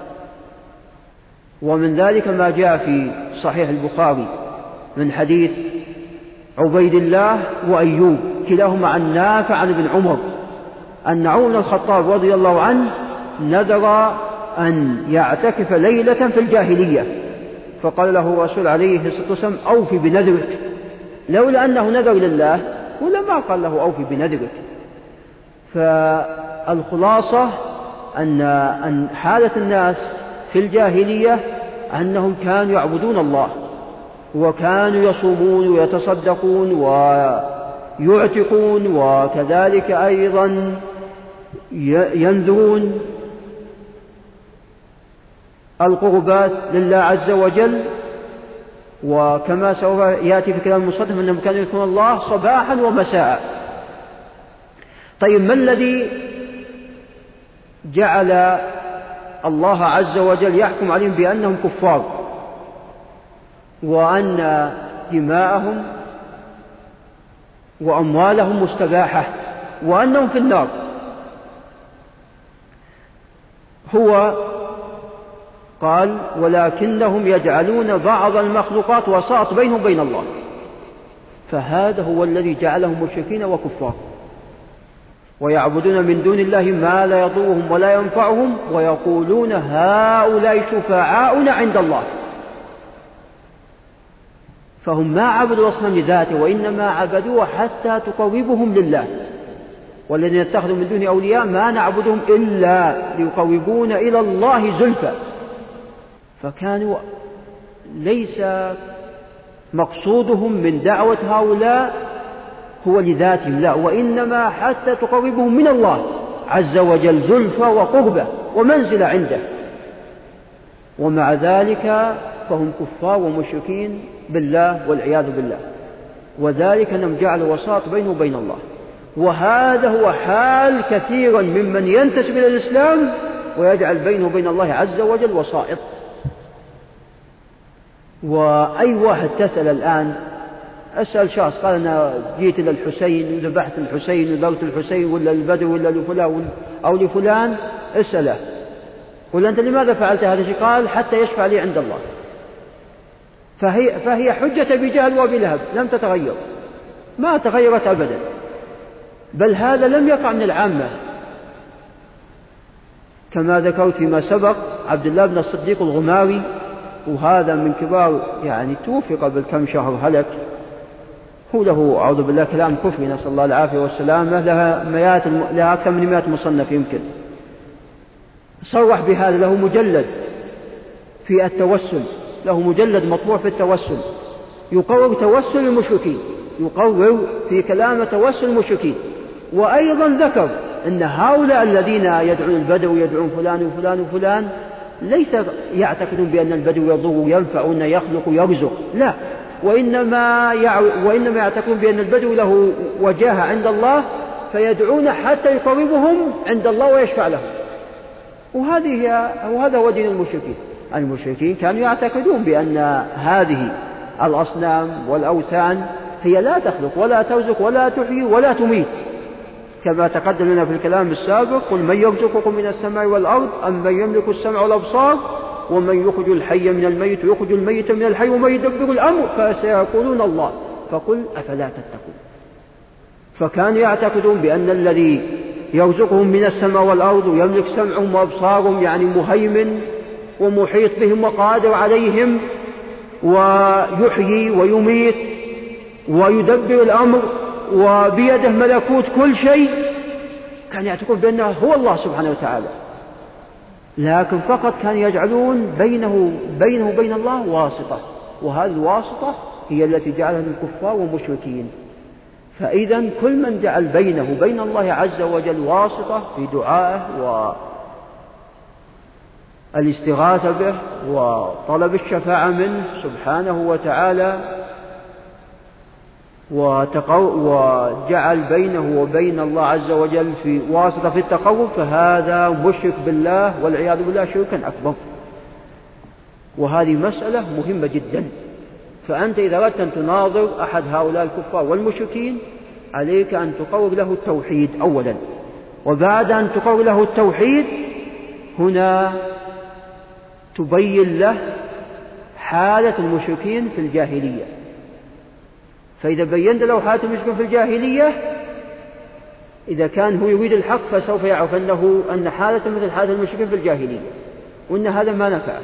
ومن ذلك ما جاء في صحيح البخاري من حديث عبيد الله وأيوب كلاهما عن نافع عن ابن عمر أن عمر بن الخطاب رضي الله عنه نذر أن يعتكف ليلة في الجاهلية، فقال له الرسول عليه الصلاة والسلام: أوفي بنذرك. لولا أنه نذر لله ولما قال له: أوفي بنذرك. فالخلاصة أن حالة الناس في الجاهلية أنهم كانوا يعبدون الله، وكانوا يصومون ويتصدقون ويعتقون، وكذلك أيضا ينذرون القربات لله عز وجل. وكما سوف يأتي في كلام المصنف أنهم كانوا يذكرون الله صباحا ومساء. طيب، ما الذي جعل الله عز وجل يحكم عليهم بأنهم كفار وأن دماءهم وأموالهم مستباحة وأنهم في النار؟ هو قال: ولكنهم يجعلون بعض المخلوقات وساط بينهم وبين الله. فهذا هو الذي جعلهم مشركين وكفار، ويعبدون من دون الله ما لا يضرهم ولا ينفعهم، ويقولون: هؤلاء شفعاؤنا عند الله. فهم ما عبدوا أصنام لذاته، وإنما عبدوه حتى تقربهم لله. والذين اتخذوا من دونه أولياء ما نعبدهم إلا ليقربون إلى الله زلفى. فكانوا ليس مقصودهم من دعوة هؤلاء هو لذاتهم، لا، وإنما حتى تقربهم من الله عز وجل زلفى وقربة ومنزلة عنده. ومع ذلك فهم كفار ومشركين بالله والعياذ بالله، وذلك أنهم جعلوا وساط بينه وبين الله. وهذا هو حال كثيرا ممن ينتسب إلى الإسلام ويجعل بينه وبين الله عز وجل وسائط. وأي واحد تسأل الآن، أسأل شخص قال: أنا جيت إلى الحسين وذبحت الحسين وذرت الحسين ولا البدو ولا لفلان أو لفلان، اسأله قل: أنت لماذا فعلت هذا الشيء؟ قال: حتى يشفع لي عند الله. فهي حجة بجهل وبلهب لم تتغير، ما تغيرت أبدا، بل هذا لم يقع من العامة. كما ذكرت فيما سبق عبد الله بن الصديق الغماري، وهذا من كبار توفي قبل كم شهر، هلك، هو له أعوذ بالله كلام كفري نسأل الله العافية والسلامة، لها أكثر من 100 مصنف يمكن، صرح بهذا، له مجلد في التوسل، له مجلد مطبوع في التوسل، يقرر توسل المشركين، يقرر في كلام توسل المشركين. وأيضا ذكر أن هؤلاء الذين يدعون البدو يدعون فلان وفلان وفلان ليس يعتقدون بأن البدو يضر وينفع وأن يخلق ويرزق، لا، وإنما يعتقدون بأن البدو له وجاهة عند الله، فيدعون حتى يقربهم عند الله ويشفع لهم. وهذا هو دين المشركين. المشركين كانوا يعتقدون بأن هذه الأصنام والأوثان هي لا تخلق ولا ترزق ولا تحيي ولا تميت، كما تقدم لنا في الكلام السابق: قل من يرزقكم من السماء والأرض أم من يملك السمع والأبصار ومن يخرج الحي من الميت ويخرج الميت من الحي ومن يدبر الأمر فسيقولون الله فقل أفلا تتقون. فكانوا يعتقدون بأن الذي يرزقهم من السماء والأرض ويملك سمعهم وأبصارهم مهيمن ومحيط بهم وقادر عليهم ويحيي ويميت ويدبر الأمر وبيده ملكوت كل شيء، كان يعتقدون بأنه هو الله سبحانه وتعالى، لكن فقط كانوا يجعلون بينه وبين الله واسطة، وهذه الواسطة هي التي جعلهم الكفار ومشركين. فإذا كل من جعل بينه وبين الله عز وجل واسطة في دعائه والاستغاثة به وطلب الشفاعة منه سبحانه وتعالى وجعل بينه وبين الله عز وجل في واسطة في التقرب، فهذا مشرك بالله والعياذ بالله شركا أكبر. وهذه مسألة مهمة جدا. فأنت إذا أردت أن تناظر أحد هؤلاء الكفار والمشركين عليك أن تقرر له التوحيد أولا، وبعد أن تقرر له التوحيد هنا تبين له حالة المشركين في الجاهلية. فإذا بينت له حالة المشركين في الجاهلية، إذا كان هو يريد الحق فسوف يعرف أن حالة مثل حالة المشركين في الجاهلية، وأن هذا ما نفع.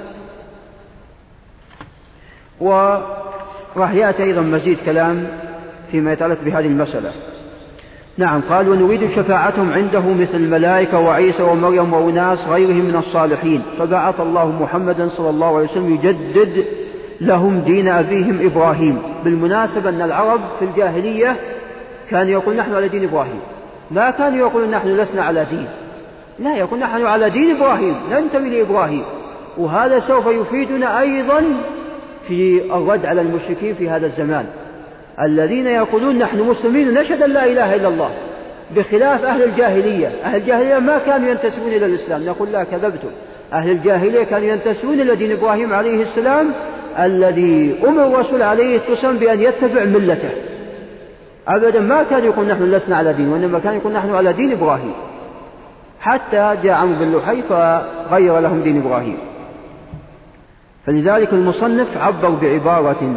وراح يأتي أيضا مزيد كلام فيما يتعلق بهذه المسألة. نعم، قال ونريد شفاعتهم عنده مثل الملائكة وعيسى ومريم وأناس غيرهم من الصالحين، فبعث الله محمدا صلى الله عليه وسلم يجدد لهم دين أبيهم إبراهيم. بالمناسبة أن العرب في الجاهلية كانوا يقول نحن على دين إبراهيم، ما كانوا يقولون نحن لسنا على دين، لا، يقول نحن على دين إبراهيم ننتمي لإبراهيم. وهذا سوف يفيدنا أيضا في الرد على المشركين في هذا الزمان الذين يقولون نحن مسلمين نشهد أن لا إله إلا الله، بخلاف أهل الجاهلية. أهل الجاهلية ما كانوا ينتسبون إلى الإسلام، نقول لا، كذبتم. أهل الجاهلية كانوا ينتسبون إلى دين إبراهيم عليه السلام الذي أمر الرسول عليه السلام بأن يتبع ملته. أبدا ما كان يقول نحن لسنا على دين، وإنما كان يقول نحن على دين إبراهيم، حتى جاء عمرو بن لحي فغير لهم دين إبراهيم. فلذلك المصنف عبر بعبارة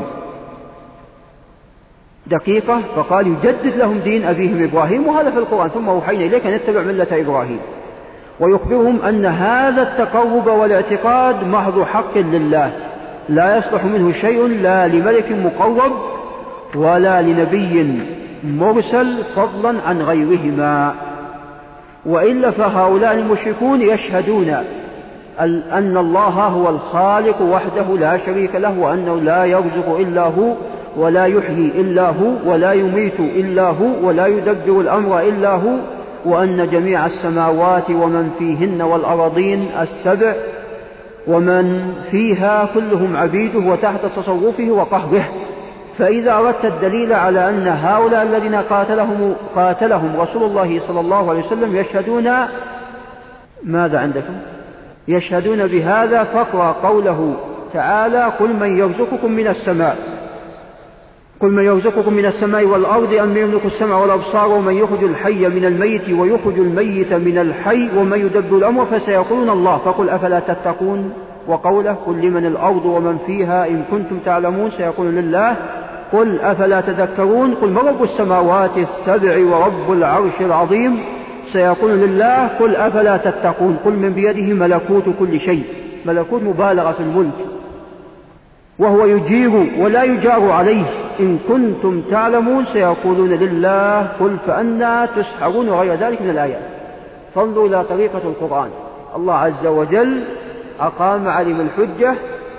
دقيقة فقال يجدد لهم دين أبيهم إبراهيم، وهذا في القرآن، ثم أوحينا إليك أن يتبع ملة إبراهيم. ويخبرهم أن هذا التقرب والاعتقاد محض حق لله، لا يصلح منه شيء لا لملك مقرب ولا لنبي مرسل فضلا عن غيرهما. وإلا فهؤلاء المشركون يشهدون أن الله هو الخالق وحده لا شريك له، وأنه لا يرزق إلا هو ولا يحيي إلا هو ولا يميت إلا هو ولا يدبر الأمر إلا هو، وأن جميع السماوات ومن فيهن والأراضين السبع ومن فيها كلهم عبيده وتحت تصرفه وقهره. فإذا أردت الدليل على أن هؤلاء الذين قاتلهم رسول الله صلى الله عليه وسلم يشهدون ماذا عندكم؟ يشهدون بهذا، فاقرأ قوله تعالى قل من يرزقكم من السماء والأرض أم يملك السمع والأبصار ومن يخرج الحي من الميت ويخرج الميت من الحي ومن يدبر الأمر فسيقولون الله فقل أفلا تتقون. وقوله قل لمن الأرض ومن فيها إن كنتم تعلمون سيقولون لله قل أفلا تذكرون. قل من رب السماوات السبع ورب العرش العظيم سيقولون لله قل أفلا تتقون. قل من بيده ملكوت كل شيء، ملكوت مبالغة في الملك، وهو يجير ولا يجار عليه إن كنتم تعلمون سيقولون لله قل فأنا تسحرون، وغير ذلك من الآيات. فانظروا إلى طريقة القرآن، الله عز وجل أقام عليهم الحجة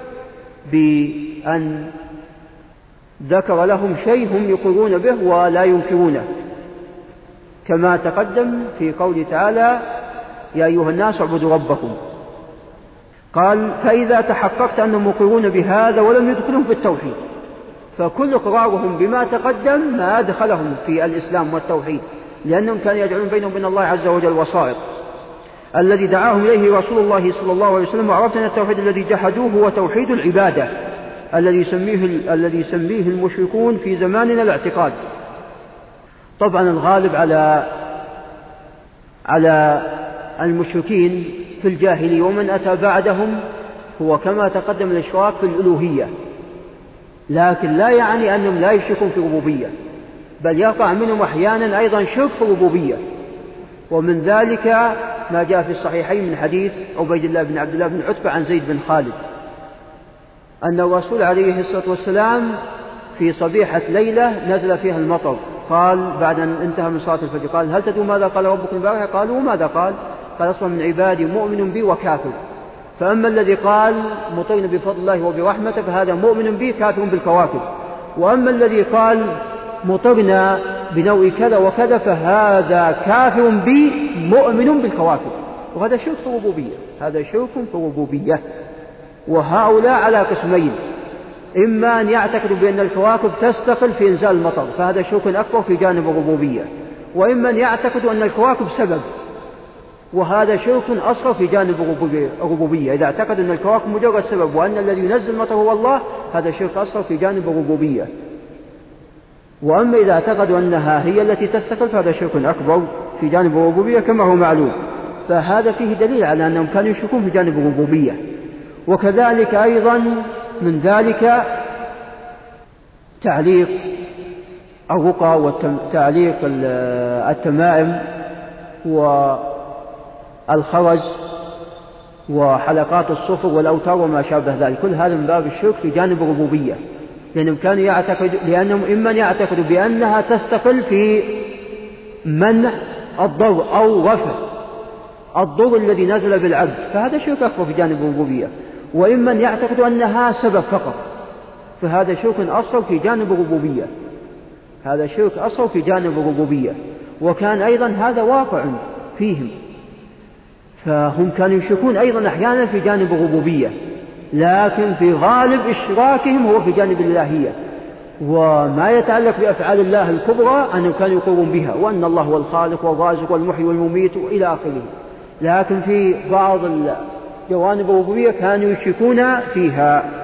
بأن ذكر لهم شيء هم يقرون به ولا ينكرونه، كما تقدم في قوله تعالى يا أيها الناس اعبدوا ربكم. قال فإذا تحققت أنهم مقرون بهذا ولم يدخلهم في التوحيد، فكل إقرارهم بما تقدم ما أدخلهم في الإسلام والتوحيد، لأنهم كانوا يجعلون بينهم وبين الله عز وجل وسائط. الذي دعاهم إليه رسول الله صلى الله عليه وسلم، وعرفت أن التوحيد الذي جحدوه هو توحيد العبادة الذي يسميه المشركون في زماننا الاعتقاد. طبعا الغالب على المشركين في الجاهلية ومن أتى بعدهم هو كما تقدم الإشراك في الألوهية، لكن لا يعني أنهم لا يشركون في الربوبية، بل يقع منهم أحيانا أيضا شرك في الربوبية. ومن ذلك ما جاء في الصحيحين من حديث عبيد الله بن عبد الله بن عتبة عن زيد بن خالد أن الرسول عليه الصلاة والسلام في صبيحة ليلة نزل فيها المطر، قال بعد أن انتهى من صلاة الفجر قال هل تدرون ماذا قال ربكم البارحة؟ قالوا ماذا قال؟ قال أصبح من عبادي مؤمن بي وكافر، فأما الذي قال مطرنا بفضل الله وبرحمته فهذا مؤمن بي كافر بالكواكب، وأما الذي قال مطرنا بنوع كذا وكذا فهذا كافر بي مؤمن بالكواكب، وهذا شرك في الربوبية، هذا شرك في الربوبية. وهؤلاء على قسمين: إما أن يعتقدوا بأن الكواكب تستقل في إنزال المطر فهذا شرك أكبر في جانب الربوبية، وإما أن يعتقدوا أن الكواكب سبب وهذا شرك أصغر في جانب الربوبية. إذا اعتقدوا أن الكواكب مجرد سبب وأن الذي ينزل المطر هو الله هذا شرك أصغر في جانب الربوبية. وأما إذا اعتقدوا أنها هي التي تستقل فهذا شرك أكبر في جانب الربوبية كما هو معلوم. فهذا فيه دليل على أنهم كانوا يشركون في جانب الربوبية. وكذلك أيضا من ذلك تعليق الرقى وتعليق التمائم والخرز وحلقات الصفر والأوتار وما شابه ذلك، كل هذا من باب الشرك في جانب الربوبية، لأنهم إما يعتقدوا بأنها تستقل في منع الضر أو رفع الضر الذي نزل بالعبد فهذا شرك أكبر في جانب الربوبية، وإما يعتقدوا أنها سبب فقط فهذا شرك أصغر في جانب الربوبية، هذا شرك أصغر في جانب الربوبية. وكان أيضا هذا واقع فيهم، فهم كانوا يشركون أيضا أحيانا في جانب الربوبية، لكن في غالب إشراكهم هو في جانب الإلهية، وما يتعلق بأفعال الله الكبرى أنهم كانوا يقرون بها وأن الله هو الخالق والرازق والمحيي والمميت إلى آخره. لكن في بعض جوانب الربوبية كانوا يشركون فيها.